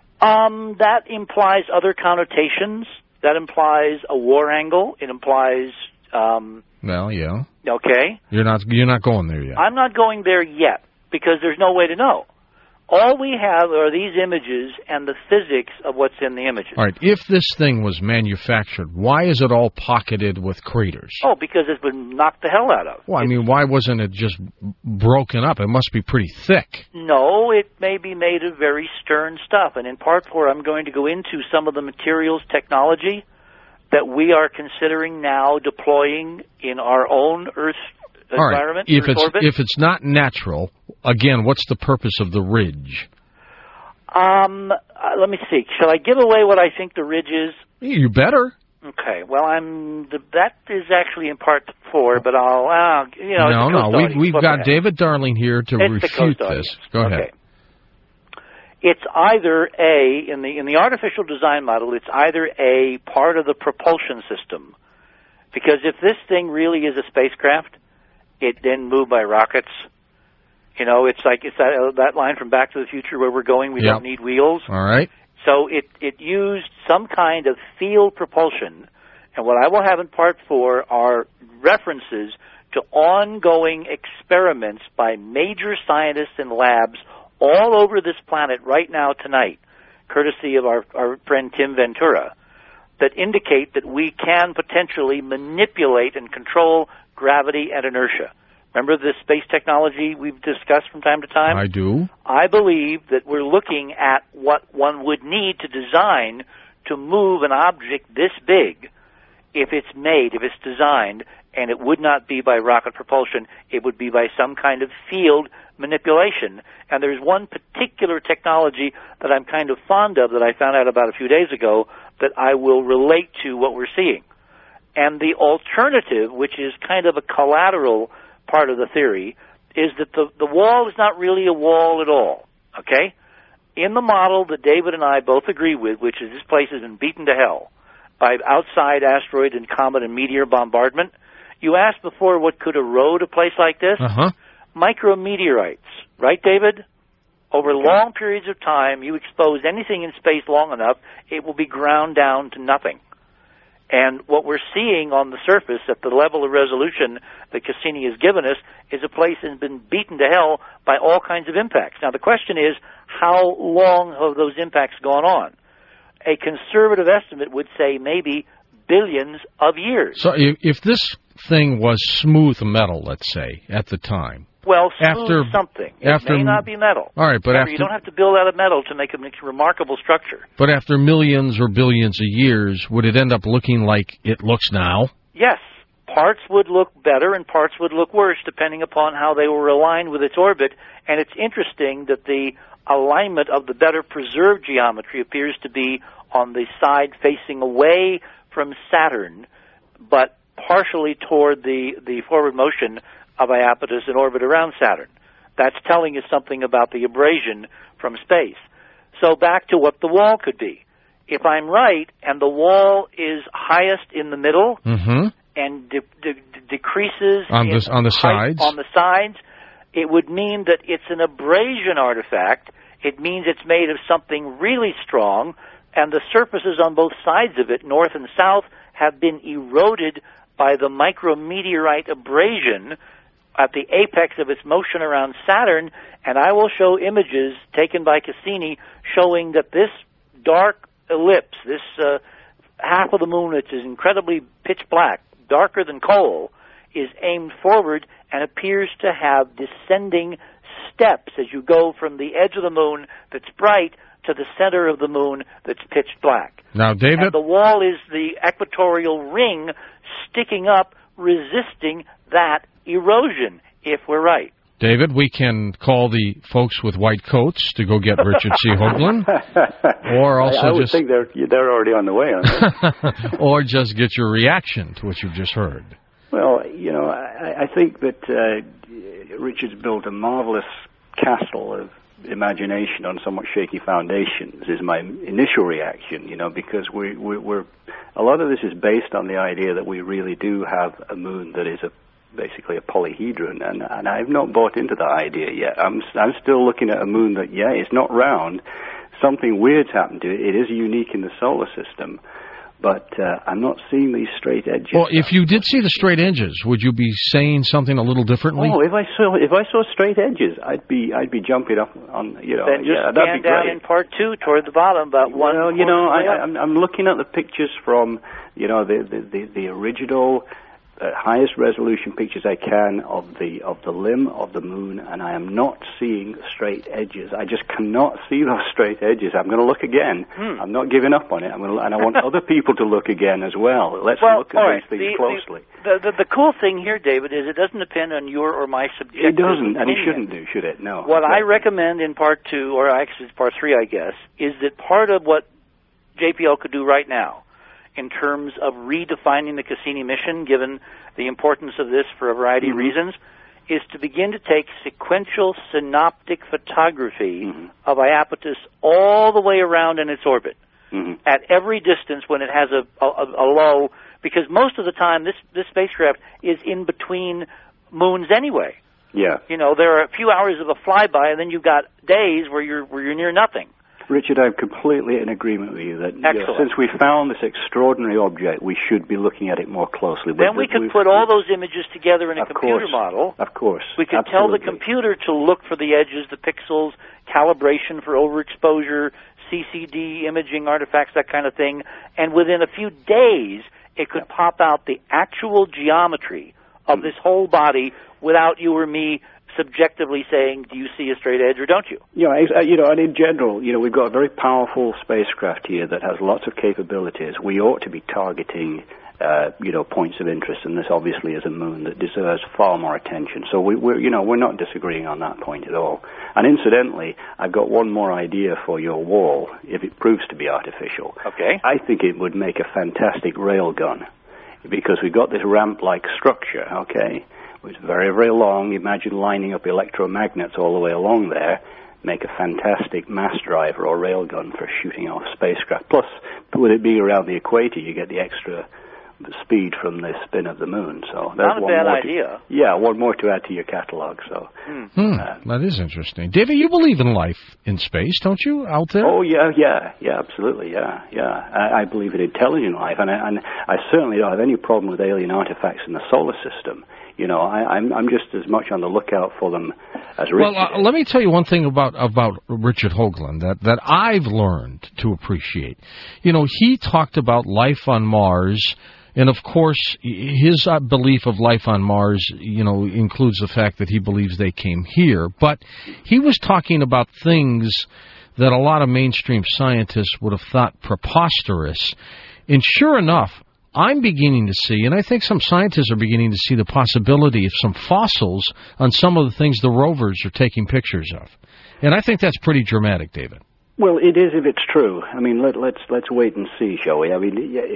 Um, that implies other connotations. That implies a war angle. It implies, um, Well, yeah. okay. You're not you're not going there yet. I'm not going there yet because there's no way to know. All we have are these images and the physics of what's in the images. All right, if this thing was manufactured, why is it all pocketed with craters? Oh, because it's been knocked the hell out of. Well, I mean, why wasn't it just broken up? It must be pretty thick. No, it may be made of very stern stuff. And in part four, I'm going to go into some of the materials technology that we are considering now deploying in our own Earth All right. environment, If Earth it's orbit. if it's not natural, again, what's the purpose of the ridge? Um, uh, let me see. Shall I give away what I think the ridge is? You better. Okay. Well, I'm the, that is actually in part four, but I'll uh, you know. No, no, we've we've got ahead. David Darling here to it's refute this. Go ahead. Okay. It's either a in the in the artificial design model. It's either a part of the propulsion system, because if this thing really is a spacecraft, it then moved by rockets. You know, it's like it's that uh, that line from Back to the Future where we're going. We yep. don't need wheels. All right. So it it used some kind of field propulsion, and what I will have in part four are references to ongoing experiments by major scientists in labs all over this planet right now tonight, courtesy of our, our friend Tim Ventura, that indicate that we can potentially manipulate and control gravity and inertia. Remember the space technology we've discussed from time to time? I do. I believe that we're looking at what one would need to design to move an object this big if it's made, if it's designed, and it would not be by rocket propulsion. It would be by some kind of field manipulation. And there's one particular technology that I'm kind of fond of that I found out about a few days ago that I will relate to what we're seeing. And the alternative, which is kind of a collateral part of the theory, is that the, the wall is not really a wall at all, okay? In the model that David and I both agree with, which is this place has been beaten to hell by outside asteroid and comet and meteor bombardment, you asked before what could erode a place like this? Uh-huh. Micrometeorites, right, David? Over long periods of time, you expose anything in space long enough, it will be ground down to nothing. And what we're seeing on the surface at the level of resolution that Cassini has given us is a place that has been beaten to hell by all kinds of impacts. Now, the question is, how long have those impacts gone on? A conservative estimate would say maybe billions of years. So if, if this thing was smooth metal, let's say, at the time. Well, smooth after, something. It after, may not be metal. All right, but Remember, after, you don't have to build out of metal to make a remarkable structure. But after millions or billions of years, would it end up looking like it looks now? Yes. Parts would look better and parts would look worse depending upon how they were aligned with its orbit. And it's interesting that the alignment of the better preserved geometry appears to be on the side facing away from Saturn, but partially toward the, the forward motion of Iapetus in orbit around Saturn. That's telling us something about the abrasion from space. So back to what the wall could be. If I'm right, and the wall is highest in the middle mm-hmm. and de- de- decreases on the, on the sides, on the sides, it would mean that it's an abrasion artifact. It means it's made of something really strong, and the surfaces on both sides of it, north and south, have been eroded by the micrometeorite abrasion at the apex of its motion around Saturn. And I will show images taken by Cassini showing that this dark ellipse, this uh, half of the moon which is incredibly pitch black, darker than coal, is aimed forward and appears to have descending steps as you go from the edge of the moon that's bright to the center of the moon that's pitch black. Now, David, and the wall is the equatorial ring sticking up, resisting that erosion, if we're right. David, we can call the folks with white coats to go get Richard C. Hoagland, or also I, I would just think they're they're already on the way, aren't they? or just get your reaction to what you've just heard. Well, you know, I, I think that uh, Richard's built a marvelous castle of imagination on somewhat shaky foundations. Is my initial reaction, you know, because we, we we're a lot of this is based on the idea that we really do have a moon that is a basically a polyhedron, and, and I've not bought into that idea yet. I'm I'm still looking at a moon that, yeah, it's not round. Something weird's happened to it. It is unique in the solar system, but uh, I'm not seeing these straight edges. Well, if you did see the straight edges, would you be saying something a little differently? Oh, if I saw if I saw straight edges, I'd be I'd be jumping up on you know. Then just yeah, scan that'd be down great. in part two toward the bottom, about one. Well, you know, I, I'm I'm looking at the pictures from you know the the the, the original. Uh, highest resolution pictures I can of the of the limb of the moon, and I am not seeing straight edges. I just cannot see those straight edges. I'm going to look again. Hmm. I'm not giving up on it. I'm going to, and I want other people to look again as well. Let's well, look at right. these things the, closely. The, the, the cool thing here, David, is it doesn't depend on your or my subjective It doesn't, opinion. and it shouldn't do, should it? No. What exactly. I recommend in part two, or actually it's part three, I guess, is that part of what J P L could do right now in terms of redefining the Cassini mission, given the importance of this for a variety mm-hmm. of reasons, is to begin to take sequential synoptic photography mm-hmm. of Iapetus all the way around in its orbit, mm-hmm. at every distance when it has a, a, a low, because most of the time this, this spacecraft is in between moons anyway. Yeah. You know, there are a few hours of a flyby, and then you've got days where you're where you're near nothing. Richard, I'm completely in agreement with you that you know, since we found this extraordinary object, we should be looking at it more closely. Then we could put all those images together in a computer course, model. Of course. We could Absolutely. tell the computer to look for the edges, the pixels, calibration for overexposure, C C D imaging artifacts, that kind of thing. And within a few days, it could yeah. pop out the actual geometry of mm. this whole body without you or me subjectively saying, do you see a straight edge or don't you? Yeah, you know, and in general, you know, we've got a very powerful spacecraft here that has lots of capabilities. We ought to be targeting, uh, you know, points of interest, and this obviously is a moon that deserves far more attention. So we, we're, you know, we're not disagreeing on that point at all. And incidentally, I've got one more idea for your wall, if it proves to be artificial. Okay. I think it would make a fantastic railgun, because we've got this ramp-like structure, okay? It's very, very long. Imagine lining up electromagnets all the way along there. Make a fantastic mass driver or railgun for shooting off spacecraft. Plus, with it being around the equator, you get the extra speed from the spin of the moon. So that's not a one bad more idea. To, yeah, one more to add to your catalog. So hmm. Uh, that is interesting. David, you believe in life in space, don't you? Out there? Oh yeah, yeah, yeah, absolutely, yeah, yeah. I, I believe in intelligent life, and I, and I certainly don't have any problem with alien artifacts in the solar system. You know, I, I'm I'm just as much on the lookout for them as Richard. Well, uh, let me tell you one thing about about Richard Hoagland that that I've learned to appreciate. You know, he talked about life on Mars. And, of course, his uh, belief of life on Mars, you know, includes the fact that he believes they came here. But he was talking about things that a lot of mainstream scientists would have thought preposterous. And sure enough, I'm beginning to see, and I think some scientists are beginning to see the possibility of some fossils on some of the things the rovers are taking pictures of. And I think that's pretty dramatic, David. Well, it is if it's true. I mean, let, let's let's wait and see, shall we? I mean,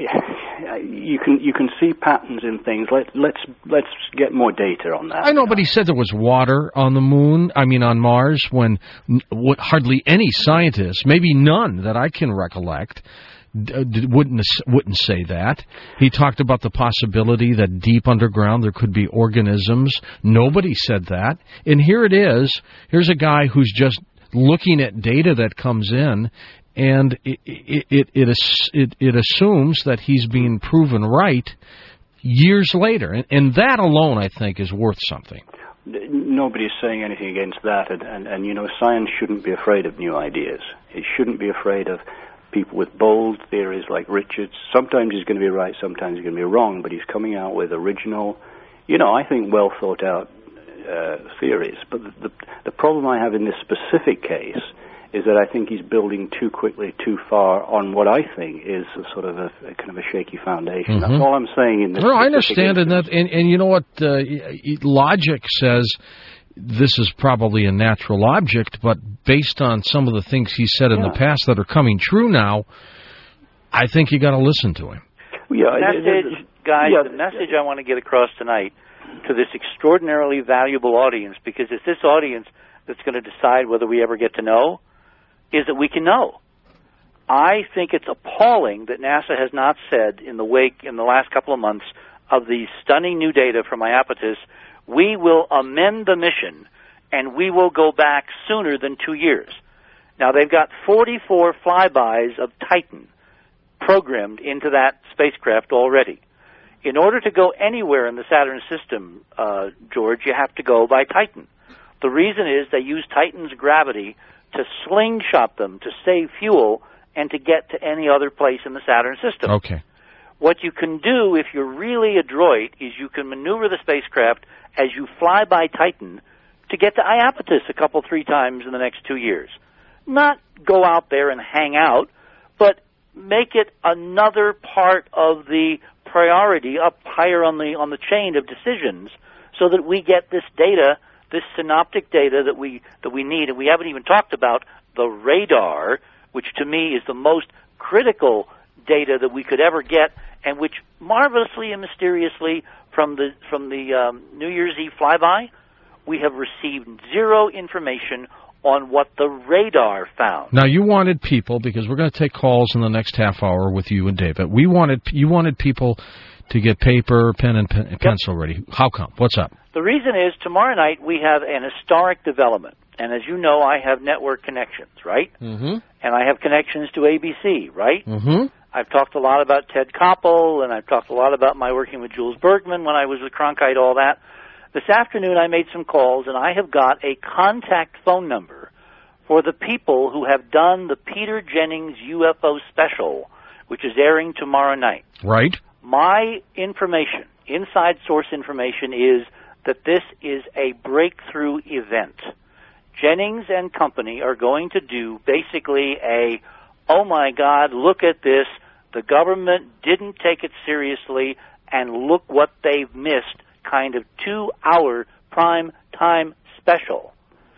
you can you can see patterns in things. Let let's let's get more data on that. I know, but he said there was water on the moon. I mean, on Mars, when what hardly any scientist, maybe none that I can recollect, wouldn't wouldn't say that. He talked about the possibility that deep underground there could be organisms. Nobody said that. And here it is. Here's a guy who's just looking at data that comes in, and it it it, it, it, it assumes that he's being proven right years later. And, and that alone, I think, is worth something. Nobody's saying anything against that. And, and, and, you know, science shouldn't be afraid of new ideas. It shouldn't be afraid of people with bold theories like Richard's. Sometimes he's going to be right, sometimes he's going to be wrong, but he's coming out with original, you know, I think well thought out uh, theories. But the, the, the problem I have in this specific case is that I think he's building too quickly, too far on what I think is a sort of a, a kind of a shaky foundation. Mm-hmm. That's all I'm saying in this. No, I understand, and, that, and and you know what? Uh, logic says this is probably a natural object, but based on some of the things he said in yeah. the past that are coming true now, I think you got to listen to him. Yeah, the message, guys, yeah, the message I want to get across tonight to this extraordinarily valuable audience, because it's this audience that's going to decide whether we ever get to know, is that we can know. I think it's appalling that NASA has not said in the wake, in the last couple of months, of the stunning new data from Iapetus, we will amend the mission and we will go back sooner than two years. Now, they've got forty-four flybys of Titan programmed into that spacecraft already. In order to go anywhere in the Saturn system, uh, George, you have to go by Titan. The reason is they use Titan's gravity to slingshot them, to save fuel, and to get to any other place in the Saturn system. Okay. What you can do, if you're really adroit, is you can maneuver the spacecraft as you fly by Titan to get to Iapetus a couple, three times in the next two years. Not go out there and hang out, but make it another part of the priority up higher on the on the chain of decisions, so that we get this data, this synoptic data that we that we need. And we haven't even talked about the radar, which to me is the most critical data that we could ever get, and which marvelously and mysteriously from the from the um, New Year's Eve flyby, we have received zero information on what the radar found. Now, you wanted people, because we're going to take calls in the next half hour with you and David. We wanted you wanted people to get paper, pen, and pen, pencil yep. ready. How come? What's up? The reason is tomorrow night we have an historic development. And as you know, I have network connections, right? Mm-hmm. And I have connections to A B C, right? Mm-hmm. I've talked a lot about Ted Koppel, and I've talked a lot about my working with Jules Bergman when I was with Cronkite, all that. This afternoon I made some calls, and I have got a contact phone number for the people who have done the Peter Jennings U F O special, which is airing tomorrow night. Right. My information, inside source information, is that this is a breakthrough event. Jennings and company are going to do basically a, oh my God, look at this, the government didn't take it seriously, and look what they've missed, kind of two-hour prime time special.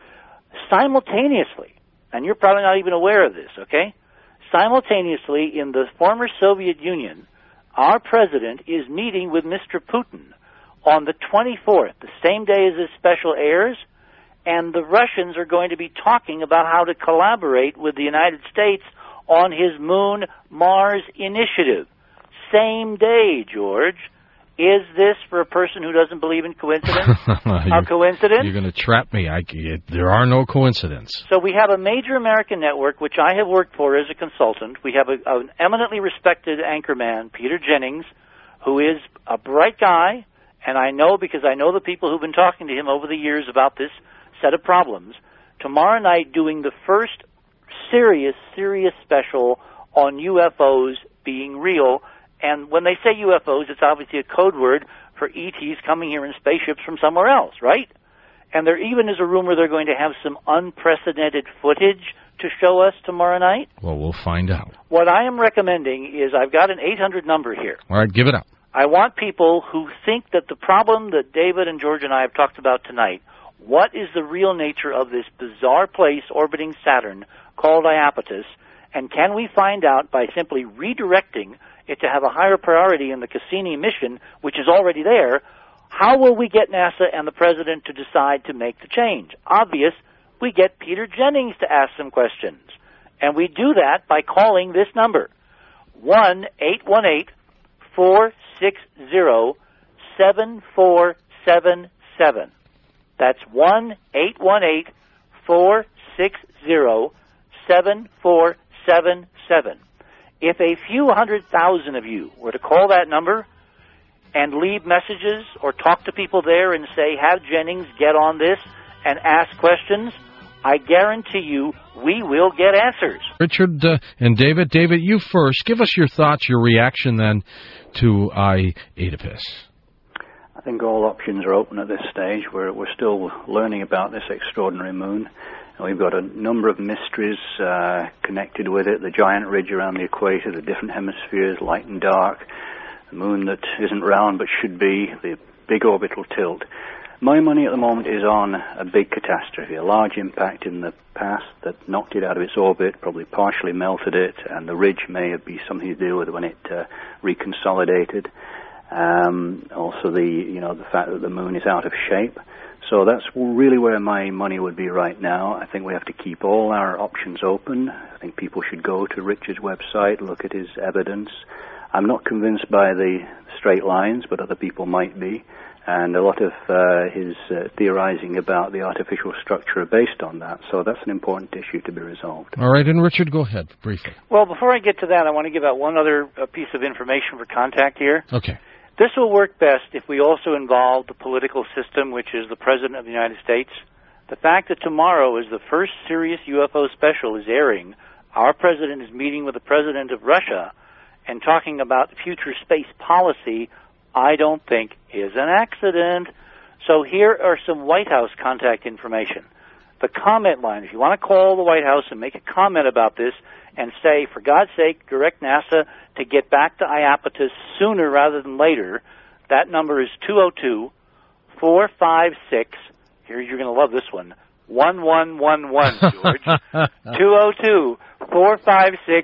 Simultaneously, and you're probably not even aware of this, okay? Simultaneously, in the former Soviet Union, our president is meeting with Mister Putin on the twenty-fourth, the same day as this special airs, and the Russians are going to be talking about how to collaborate with the United States on his Moon-Mars initiative. Same day, George. Is this, for a person who doesn't believe in coincidence, a coincidence? You're going to trap me. I, it, there are no coincidences. So we have a major American network, which I have worked for as a consultant. We have a, an eminently respected anchorman, Peter Jennings, who is a bright guy, and I know because I know the people who've been talking to him over the years about this set of problems. Tomorrow night doing the first serious, serious special on U F Os being real. And when they say U F Os, it's obviously a code word for E Ts coming here in spaceships from somewhere else, right? And there even is a rumor they're going to have some unprecedented footage to show us tomorrow night. Well, we'll find out. What I am recommending is I've got an eight hundred number here. All right, give it up. I want people who think that the problem that David and George and I have talked about tonight, what is the real nature of this bizarre place orbiting Saturn called Iapetus, and can we find out by simply redirecting it to have a higher priority in the Cassini mission, which is already there, how will we get NASA and the President to decide to make the change? Obvious, we get Peter Jennings to ask some questions. And we do that by calling this number, one eight one eight, four six zero, seven four seven seven. That's one eight one eight, four six zero, seven four seven seven. If a few hundred thousand of you were to call that number and leave messages or talk to people there and say, have Jennings get on this and ask questions, I guarantee you we will get answers. Richard uh, and David, David, you first. Give us your thoughts, your reaction then to Iapetus. I think all options are open at this stage. We're, we're still learning about this extraordinary moon. And we've got a number of mysteries uh, connected with it, the giant ridge around the equator, the different hemispheres, light and dark, the moon that isn't round but should be, the big orbital tilt. My money at the moment is on a big catastrophe, a large impact in the past that knocked it out of its orbit, probably partially melted it, and the ridge may have been something to do with when it uh, reconsolidated. Um, also the, you know, the fact that the moon is out of shape. So that's really where my money would be right now. I think we have to keep all our options open. I think people should go to Richard's website, look at his evidence. I'm not convinced by the straight lines, but other people might be. And a lot of uh, his uh, theorizing about the artificial structure are based on that. So that's an important issue to be resolved. All right, and Richard, go ahead, briefly. Well, before I get to that, I want to give out one other uh, piece of information for contact here. Okay. This will work best if we also involve the political system, which is the President of the United States. The fact that tomorrow is the first serious U F O special is airing, our President is meeting with the President of Russia and talking about future space policy, I don't think is an accident. So here are some White House contact information. The comment line, if you want to call the White House and make a comment about this and say, for God's sake, direct NASA to get back to Iapetus sooner rather than later, that number is two oh two, four five six, here you're going to love this one, one one one one, George, two oh two, four five six,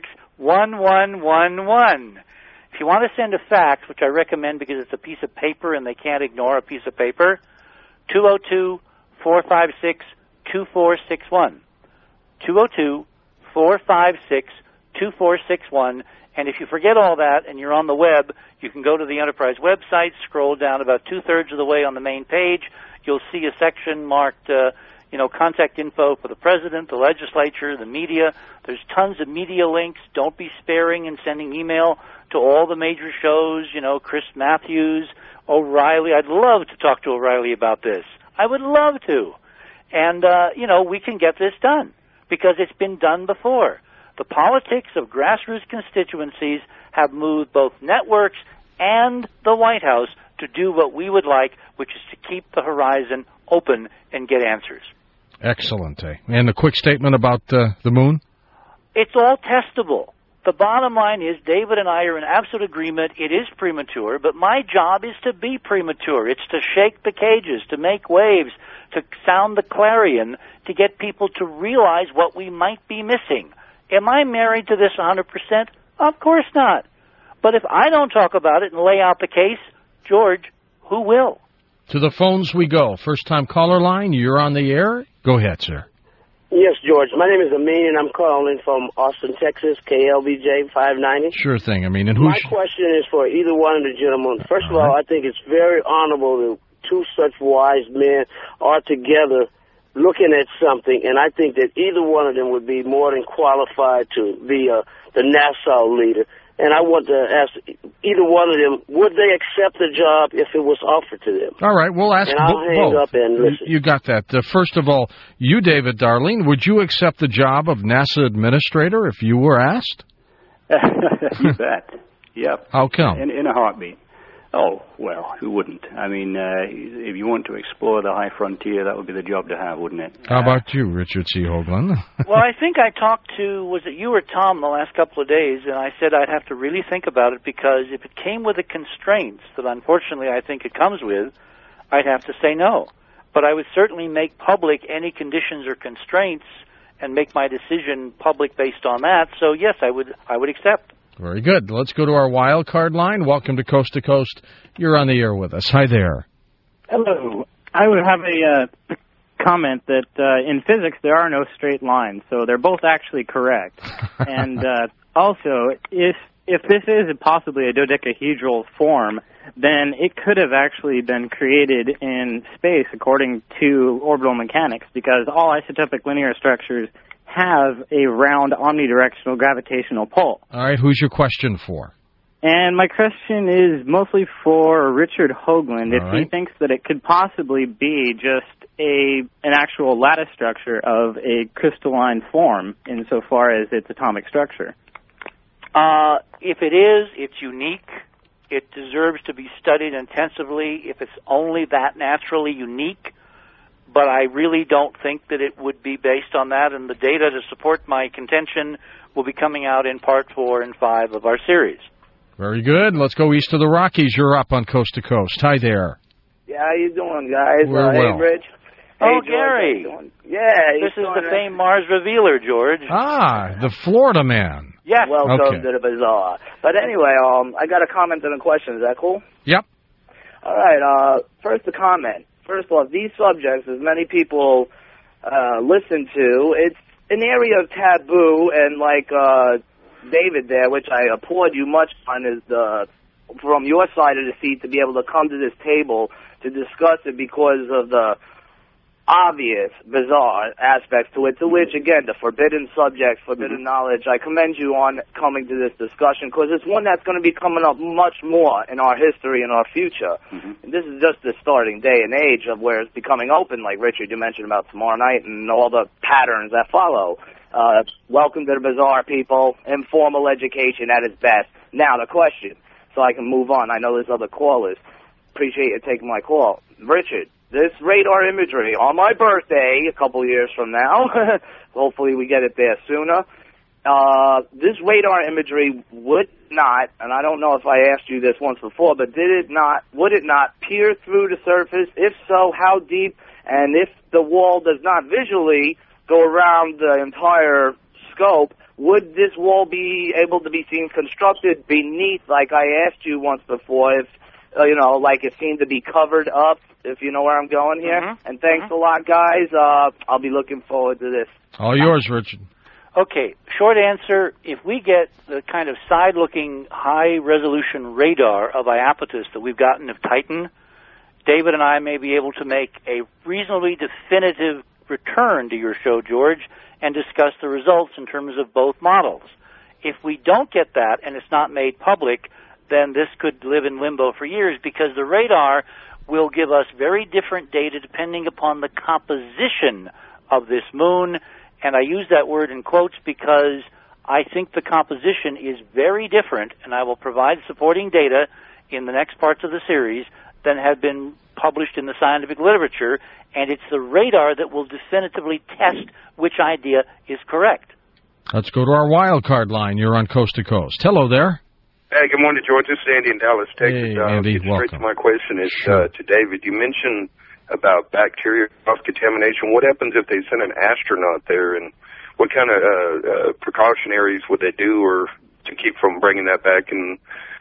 one one one one. If you want to send a fax, which I recommend because it's a piece of paper and they can't ignore a piece of paper, two oh two, four five six, two four six one. two oh two, four five six, two four six one. And if you forget all that and you're on the web, you can go to the Enterprise website, scroll down about two-thirds of the way on the main page. You'll see a section marked, uh, you know, contact info for the president, the legislature, the media. There's tons of media links. Don't be sparing in sending email to all the major shows, you know, Chris Matthews, O'Reilly. I'd love to talk to O'Reilly about this. I would love to. And, uh, you know, we can get this done because it's been done before. The politics of grassroots constituencies have moved both networks and the White House to do what we would like, which is to keep the horizon open and get answers. Excellent. Eh? And a quick statement about uh, the moon? It's all testable. The bottom line is David and I are in absolute agreement. It is premature, but my job is to be premature. It's to shake the cages, to make waves, to sound the clarion, to get people to realize what we might be missing. Am I married to this one hundred percent? Of course not. But if I don't talk about it and lay out the case, George, who will? To the phones we go. First-time caller line, you're on the air. Go ahead, sir. Yes, George. My name is Amin, and I'm calling from Austin, Texas, K L B J five ninety. Sure thing. I mean, and who's... My question is for either one of the gentlemen. First of all, I think it's very honorable that two such wise men are together looking at something, and I think that either one of them would be more than qualified to be uh, the NASA leader. And I want to ask either one of them, would they accept the job if it was offered to them? All right, we'll ask and I'll bo- hang both. up and listen. You got that. Uh, first of all, you, David Darling, would you accept the job of NASA administrator if you were asked? You bet. Yep. How come? In, in a heartbeat. Oh, well, who wouldn't? I mean, uh, if you want to explore the high frontier, that would be the job to have, wouldn't it? How about you, Richard C. Hoagland? Well, I think I talked to, was it you or Tom the last couple of days, and I said I'd have to really think about it because if it came with the constraints that unfortunately I think it comes with, I'd have to say no. But I would certainly make public any conditions or constraints and make my decision public based on that. So, yes, I would I would accept. Very good. Let's go to our wild card line. Welcome to Coast to Coast. You're on the air with us. Hi there. Hello. I would have a uh, comment that uh, in physics there are no straight lines, so they're both actually correct. And uh, also, if if this is possibly a dodecahedral form, then it could have actually been created in space according to orbital mechanics, because all isotopic linear structures have a round omnidirectional gravitational pull. All right, who's your question for? And my question is mostly for Richard Hoagland, All if right. he thinks that it could possibly be just a an actual lattice structure of a crystalline form insofar as its atomic structure. Uh, if it is, it's unique. It deserves to be studied intensively if it's only that naturally unique. But I really don't think that it would be based on that, and the data to support my contention will be coming out in part four and five of our series. Very good. Let's go east of the Rockies. You're up on Coast to Coast. Hi there. Yeah, how you doing, guys? We're uh, well. Hey, Rich. Oh, Hey, George, Gary. how you doing? Yeah. This is doing the famed Mars Revealer, George. Ah, the Florida man. Yes. Welcome Okay. to the bazaar. But anyway, um, I got a comment and a question. Is that cool? Yep. All right. Uh, first, a comment. First off, these subjects, as many people uh, listen to, it's an area of taboo, and like uh, David there, which I applaud you much on, is the from your side of the seat to be able to come to this table to discuss it because of the obvious, bizarre aspects to it, to which, again, the forbidden subjects, forbidden mm-hmm. knowledge, I commend you on coming to this discussion because it's one that's going to be coming up much more in our history and our future. Mm-hmm. And this is just the starting day and age of where it's becoming open, like Richard, you mentioned about tomorrow night and all the patterns that follow. Uh, welcome to the Bazaar, people. Informal education at its best. Now, the question, so I can move on. I know there's other callers. Appreciate you taking my call. Richard, this radar imagery on my birthday a couple years from now, hopefully we get it there sooner, uh, this radar imagery would not, and I don't know if I asked you this once before, but did it not, would it not peer through the surface? If so, how deep? And if the wall does not visually go around the entire scope, would this wall be able to be seen constructed beneath, like I asked you once before, if, uh, you know, like it seemed to be covered up, if you know where I'm going here? Mm-hmm. And thanks mm-hmm. a lot, guys. Uh, I'll be looking forward to this. All yours, Richard. Okay, short answer, if we get the kind of side-looking, high-resolution radar of Iapetus that we've gotten of Titan, David and I may be able to make a reasonably definitive return to your show, George, and discuss the results in terms of both models. If we don't get that and it's not made public, then this could live in limbo for years because the radar will give us very different data depending upon the composition of this moon. And I use that word in quotes because I think the composition is very different, and I will provide supporting data in the next parts of the series than have been published in the scientific literature, and it's the radar that will definitively test which idea is correct. Let's go to our wild card line. You're on Coast to Coast. Hello there. Hey, good morning, George. This is Andy in Dallas, Texas. Hey, Andy, uh, welcome. Straight to my question is sure. uh, to David. You mentioned about bacteria cross-contamination. What happens if they send an astronaut there, and what kind of uh, uh, precautionaries would they do or to keep from bringing that back? And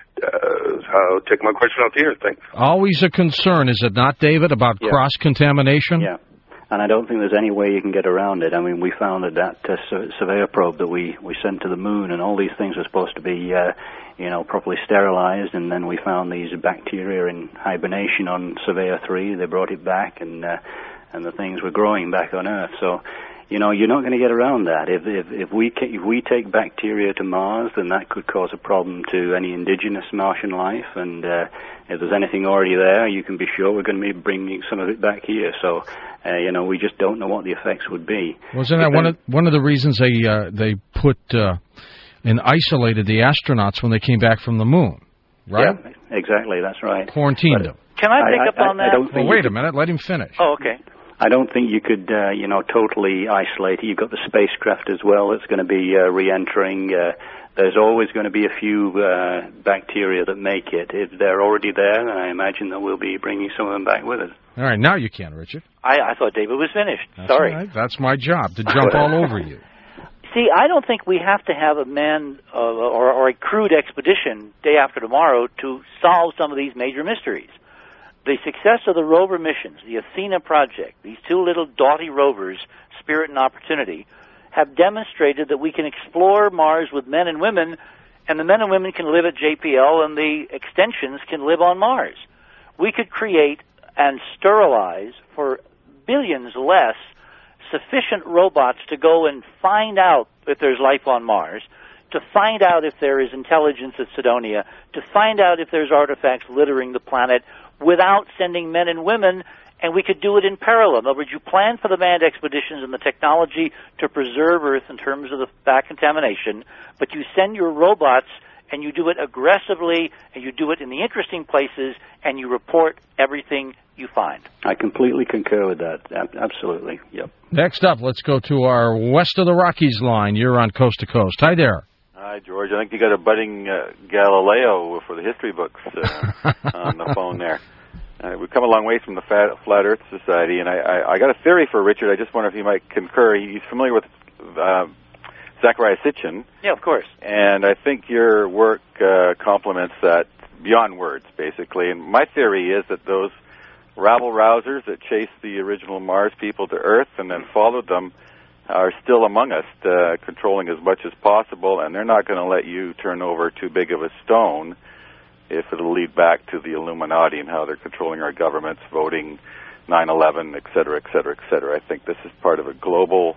uh, I'll take my question off here. Thanks. Always a concern, is it not, David, about yeah. cross-contamination? Yeah. And I don't think there's any way you can get around it. I mean, we found that that uh, sur- surveyor probe that we, we sent to the moon, and all these things were supposed to be, uh, you know, properly sterilized, and then we found these bacteria in hibernation on Surveyor three. They brought it back, and uh, and the things were growing back on Earth. So, you know, you're not going to get around that. If if, if we ca- if we take bacteria to Mars, then that could cause a problem to any indigenous Martian life, and uh, if there's anything already there, you can be sure we're going to be bringing some of it back here. So, uh, you know, we just don't know what the effects would be. Wasn't that one of one of the reasons they uh, they put uh, and isolated the astronauts when they came back from the moon? Right? Yeah, exactly. That's right. Quarantined but, them. Can I pick I, up I, on I, that? I don't well, wait a minute. Let him finish. Oh, okay. I don't think you could, uh, you know, totally isolate it. You've got the spacecraft as well that's going to be uh, re-entering. Uh, there's always going to be a few uh, bacteria that make it. If they're already there, then I imagine that we'll be bringing some of them back with us. All right, now you can, Richard. I, I thought David was finished. That's Sorry. all right. That's my job, to jump all over you. See, I don't think we have to have a man uh, or, or a crewed expedition day after tomorrow to solve some of these major mysteries. The success of the rover missions, the Athena project, these two little doughty rovers, Spirit and Opportunity, have demonstrated that we can explore Mars with men and women, and the men and women can live at J P L, and the extensions can live on Mars. We could create and sterilize for billions less sufficient robots to go and find out if there's life on Mars, to find out if there is intelligence at Cydonia, to find out if there's artifacts littering the planet without sending men and women, and we could do it in parallel. In other words, you plan for the manned expeditions and the technology to preserve Earth in terms of the back contamination, but you send your robots and you do it aggressively, and you do it in the interesting places, and you report everything you find. I completely concur with that. Absolutely. Yep. Next up, let's go to our West of the Rockies line. You're on Coast to Coast. Hi there. Hi, George. I think you got a budding uh, Galileo for the history books uh, on the phone there. Uh, we've come a long way from the Fat, Flat Earth Society, and I, I, I got a theory for Richard. I just wonder if he might concur. He's familiar with uh, Zecharia Sitchin. Yeah, of course. And I think your work uh, complements that beyond words, basically. And my theory is that those rabble-rousers that chased the original Mars people to Earth and then followed them are still among us, uh, controlling as much as possible, and they're not going to let you turn over too big of a stone if it'll lead back to the Illuminati and how they're controlling our governments, voting, nine eleven, et cetera, et cetera, et cetera. I think this is part of a global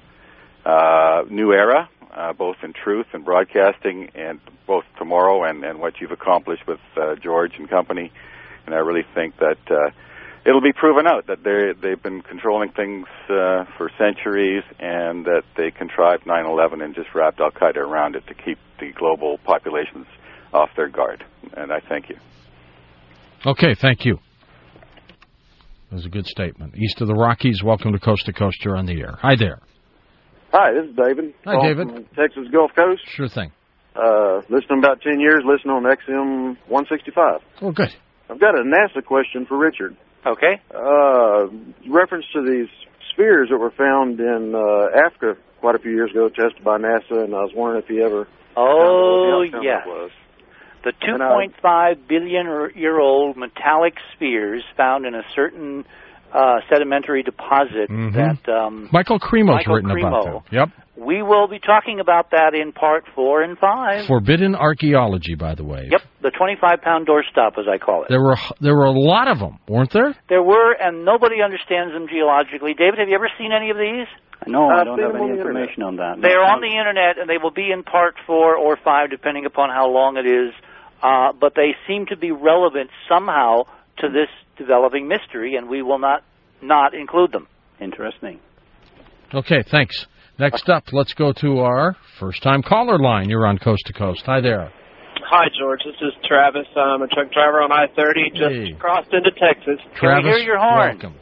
uh, new era, uh, both in truth and broadcasting, and both tomorrow and, and what you've accomplished with uh, George and company. And I really think that uh, it'll be proven out that they they've been controlling things uh, for centuries, and that they contrived nine eleven and just wrapped Al Qaeda around it to keep the global populations off their guard. And I thank you. Okay, thank you. That was a good statement. East of the Rockies, welcome to Coast to Coast. You're on the air. Hi there. Hi, this is David. Hi, Calling David. From Texas Gulf Coast. Sure thing. Uh, listening about ten years, listening on X M one sixty-five. Oh, good. I've got a NASA question for Richard. Okay. Uh, reference to these spheres that were found in uh, Africa quite a few years ago, tested by NASA, and I was wondering if you ever... Oh, found out what the outcome yes. was. The two point five billion year old metallic spheres found in a certain uh, sedimentary deposit mm-hmm. that... Um, Michael Cremo's Michael written Cremo. about that. Yep. We will be talking about that in part four and five. Forbidden archaeology, by the way. Yep, the twenty-five pound doorstop, as I call it. There were there were a lot of them, weren't there? There were, and nobody understands them geologically. David, have you ever seen any of these? No, Uh, I don't see have them on any the information on that. They're No. on the internet, and they will be in part four or five, depending upon how long it is. Uh, but they seem to be relevant somehow to this developing mystery, and we will not not include them. Interesting. Okay, thanks. Next up, let's go to our first-time caller line. You're on Coast to Coast. Hi there. Hi, George. This is Travis. I'm a truck driver on I thirty, just Hey. crossed into Texas. Travis, Can we hear your horn? welcome.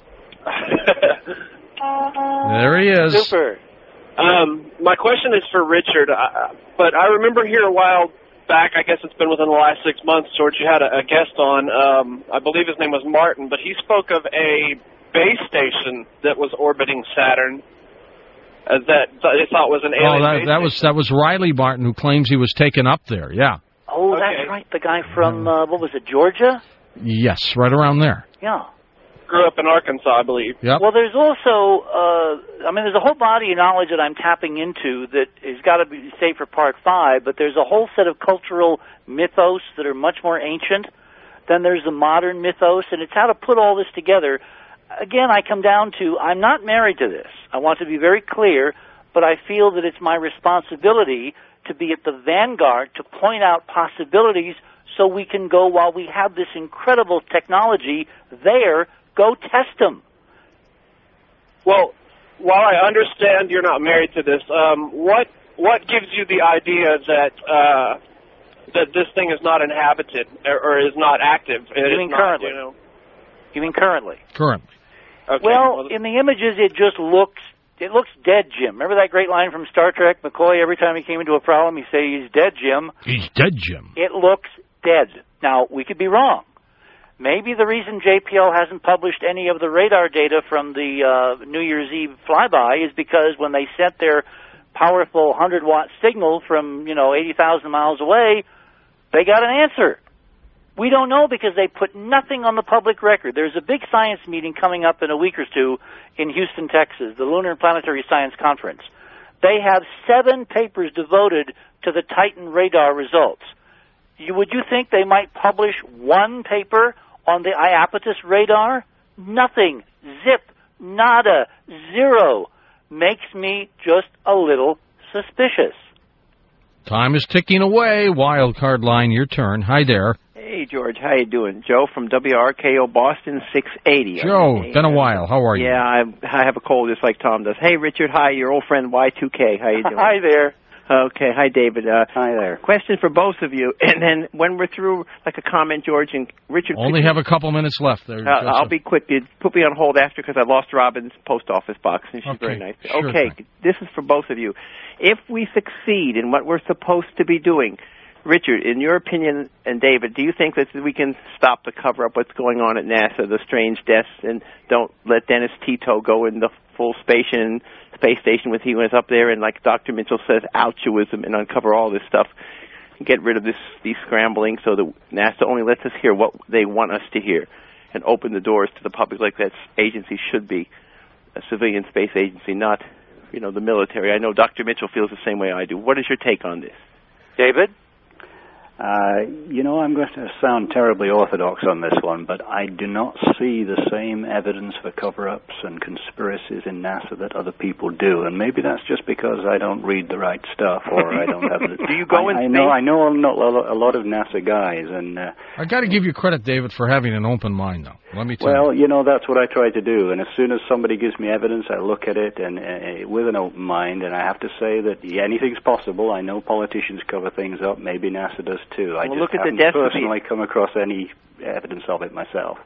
There he is. Super. um, my question is for Richard, uh, but I remember here a while back, I guess it's been within the last six months, George, you had a, a guest on. Um, I believe his name was Martin, but he spoke of a base station that was orbiting Saturn. Uh, that they thought was an alien Oh, that, base that was that was Riley Martin who claims he was taken up there. Yeah. Oh, Okay. that's right. The guy from, uh, what was it, Georgia? Yes, right around there. Yeah. grew up in Arkansas, I believe. Yep. Well, there's also, uh, I mean, there's a whole body of knowledge that I'm tapping into that has got to be saved for part five, but there's a whole set of cultural mythos that are much more ancient. Then there's the modern mythos, and it's how to put all this together. Again, I come down to, I'm not married to this. I want to be very clear, but I feel that it's my responsibility to be at the vanguard to point out possibilities so we can go, while we have this incredible technology there, go test them. Well, while I understand you're not married to this, um, what what gives you the idea that uh, that this thing is not inhabited or, or is not active? It You is mean not, currently? You know? You mean currently? Currently. Okay. Well, in the images, it just looks it looks dead, Jim. Remember that great line from Star Trek? McCoy, every time he came into a problem, he'd say, he's dead, Jim. He's dead, Jim. It looks dead. Now, we could be wrong. Maybe the reason J P L hasn't published any of the radar data from the uh, New Year's Eve flyby is because when they sent their powerful one hundred watt signal from, you know, eighty thousand miles away, they got an answer. We don't know because they put nothing on the public record. There's a big science meeting coming up in a week or two in Houston, Texas, the Lunar and Planetary Science Conference. They have seven papers devoted to the Titan radar results. You, would you think they might publish one paper on the Iapetus radar? Nothing. Zip. Nada. Zero. Makes me just a little suspicious. Time is ticking away. Wild card line, your turn. Hi there. Hey, George. How you doing? Joe from W R K O Boston six eighty. Joe, Hey, been a uh, while. How are you? Yeah, I, I have a cold just like Tom does. Hey, Richard. Hi, your old friend Y two K. How you doing? Hi there. Okay. Hi, David. Uh, Hi there. question for both of you. And then when we're through, like a comment, George and Richard. Only could you- have a couple minutes left there. Uh, I'll be quick. You put me on hold after because I lost Robin's post office box, and she's Okay, very nice. sure okay, thing. this is for both of you. If we succeed in what we're supposed to be doing, Richard, in your opinion, and David, do you think that we can stop the cover-up what's going on at NASA, the strange deaths, and don't let Dennis Tito go in the full space and space station with he was up there and, like Doctor Mitchell says, altruism and uncover all this stuff, and get rid of this these scrambling so that NASA only lets us hear what they want us to hear and open the doors to the public like that agency should be, a civilian space agency, not, you know, the military. I know Doctor Mitchell feels the same way I do. What is your take on this? David? Uh, you know, I'm going to sound terribly orthodox on this one, but I do not see the same evidence for cover-ups and conspiracies in NASA that other people do, and maybe that's just because I don't read the right stuff or I don't have the... Do you go I, in I space? know, I know a lot- a lot of NASA guys, and... Uh, I got to give you credit, David, for having an open mind, though. Let me tell you. well, you know, that's what I try to do, and as soon as somebody gives me evidence, I look at it and uh, with an open mind, and I have to say that yeah, anything's possible. I know politicians cover things up. Maybe NASA does too. I Well, just look at the haven't death of the- personally come across any evidence of it myself.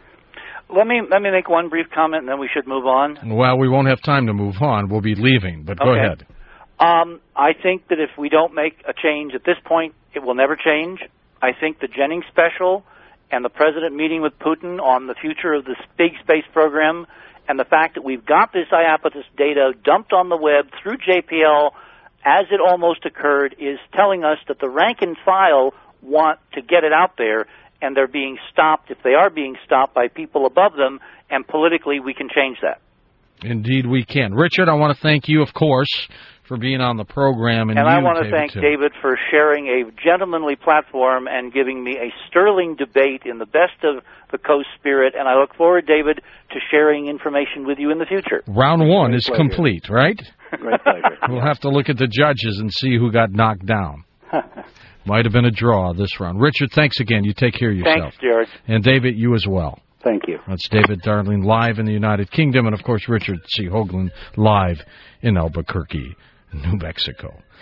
Let me let me make one brief comment, and then we should move on. Well, we won't have time to move on. We'll be leaving, but go Okay. ahead. Um, I think that if we don't make a change at this point, it will never change. I think the Jennings special and the president meeting with Putin on the future of this big space program and the fact that we've got this Iapetus data dumped on the web through J P L as it almost occurred is telling us that the rank and file want to get it out there, and they're being stopped, if they are being stopped, by people above them, and politically we can change that. Indeed we can. Richard, I want to thank you, of course, for being on the program. And, and you, I want to David, thank too. David for sharing a gentlemanly platform and giving me a sterling debate in the best of the Coast spirit, and I look forward, David, to sharing information with you in the future. Round one Great is pleasure. complete, right? Great pleasure. We'll have to look at the judges and see who got knocked down. Might have been a draw this round. Richard, thanks again. You take care of yourself. Thanks, Jared. And David, you as well. Thank you. That's David Darling live in the United Kingdom, and of course Richard C. Hoagland live in Albuquerque, New Mexico.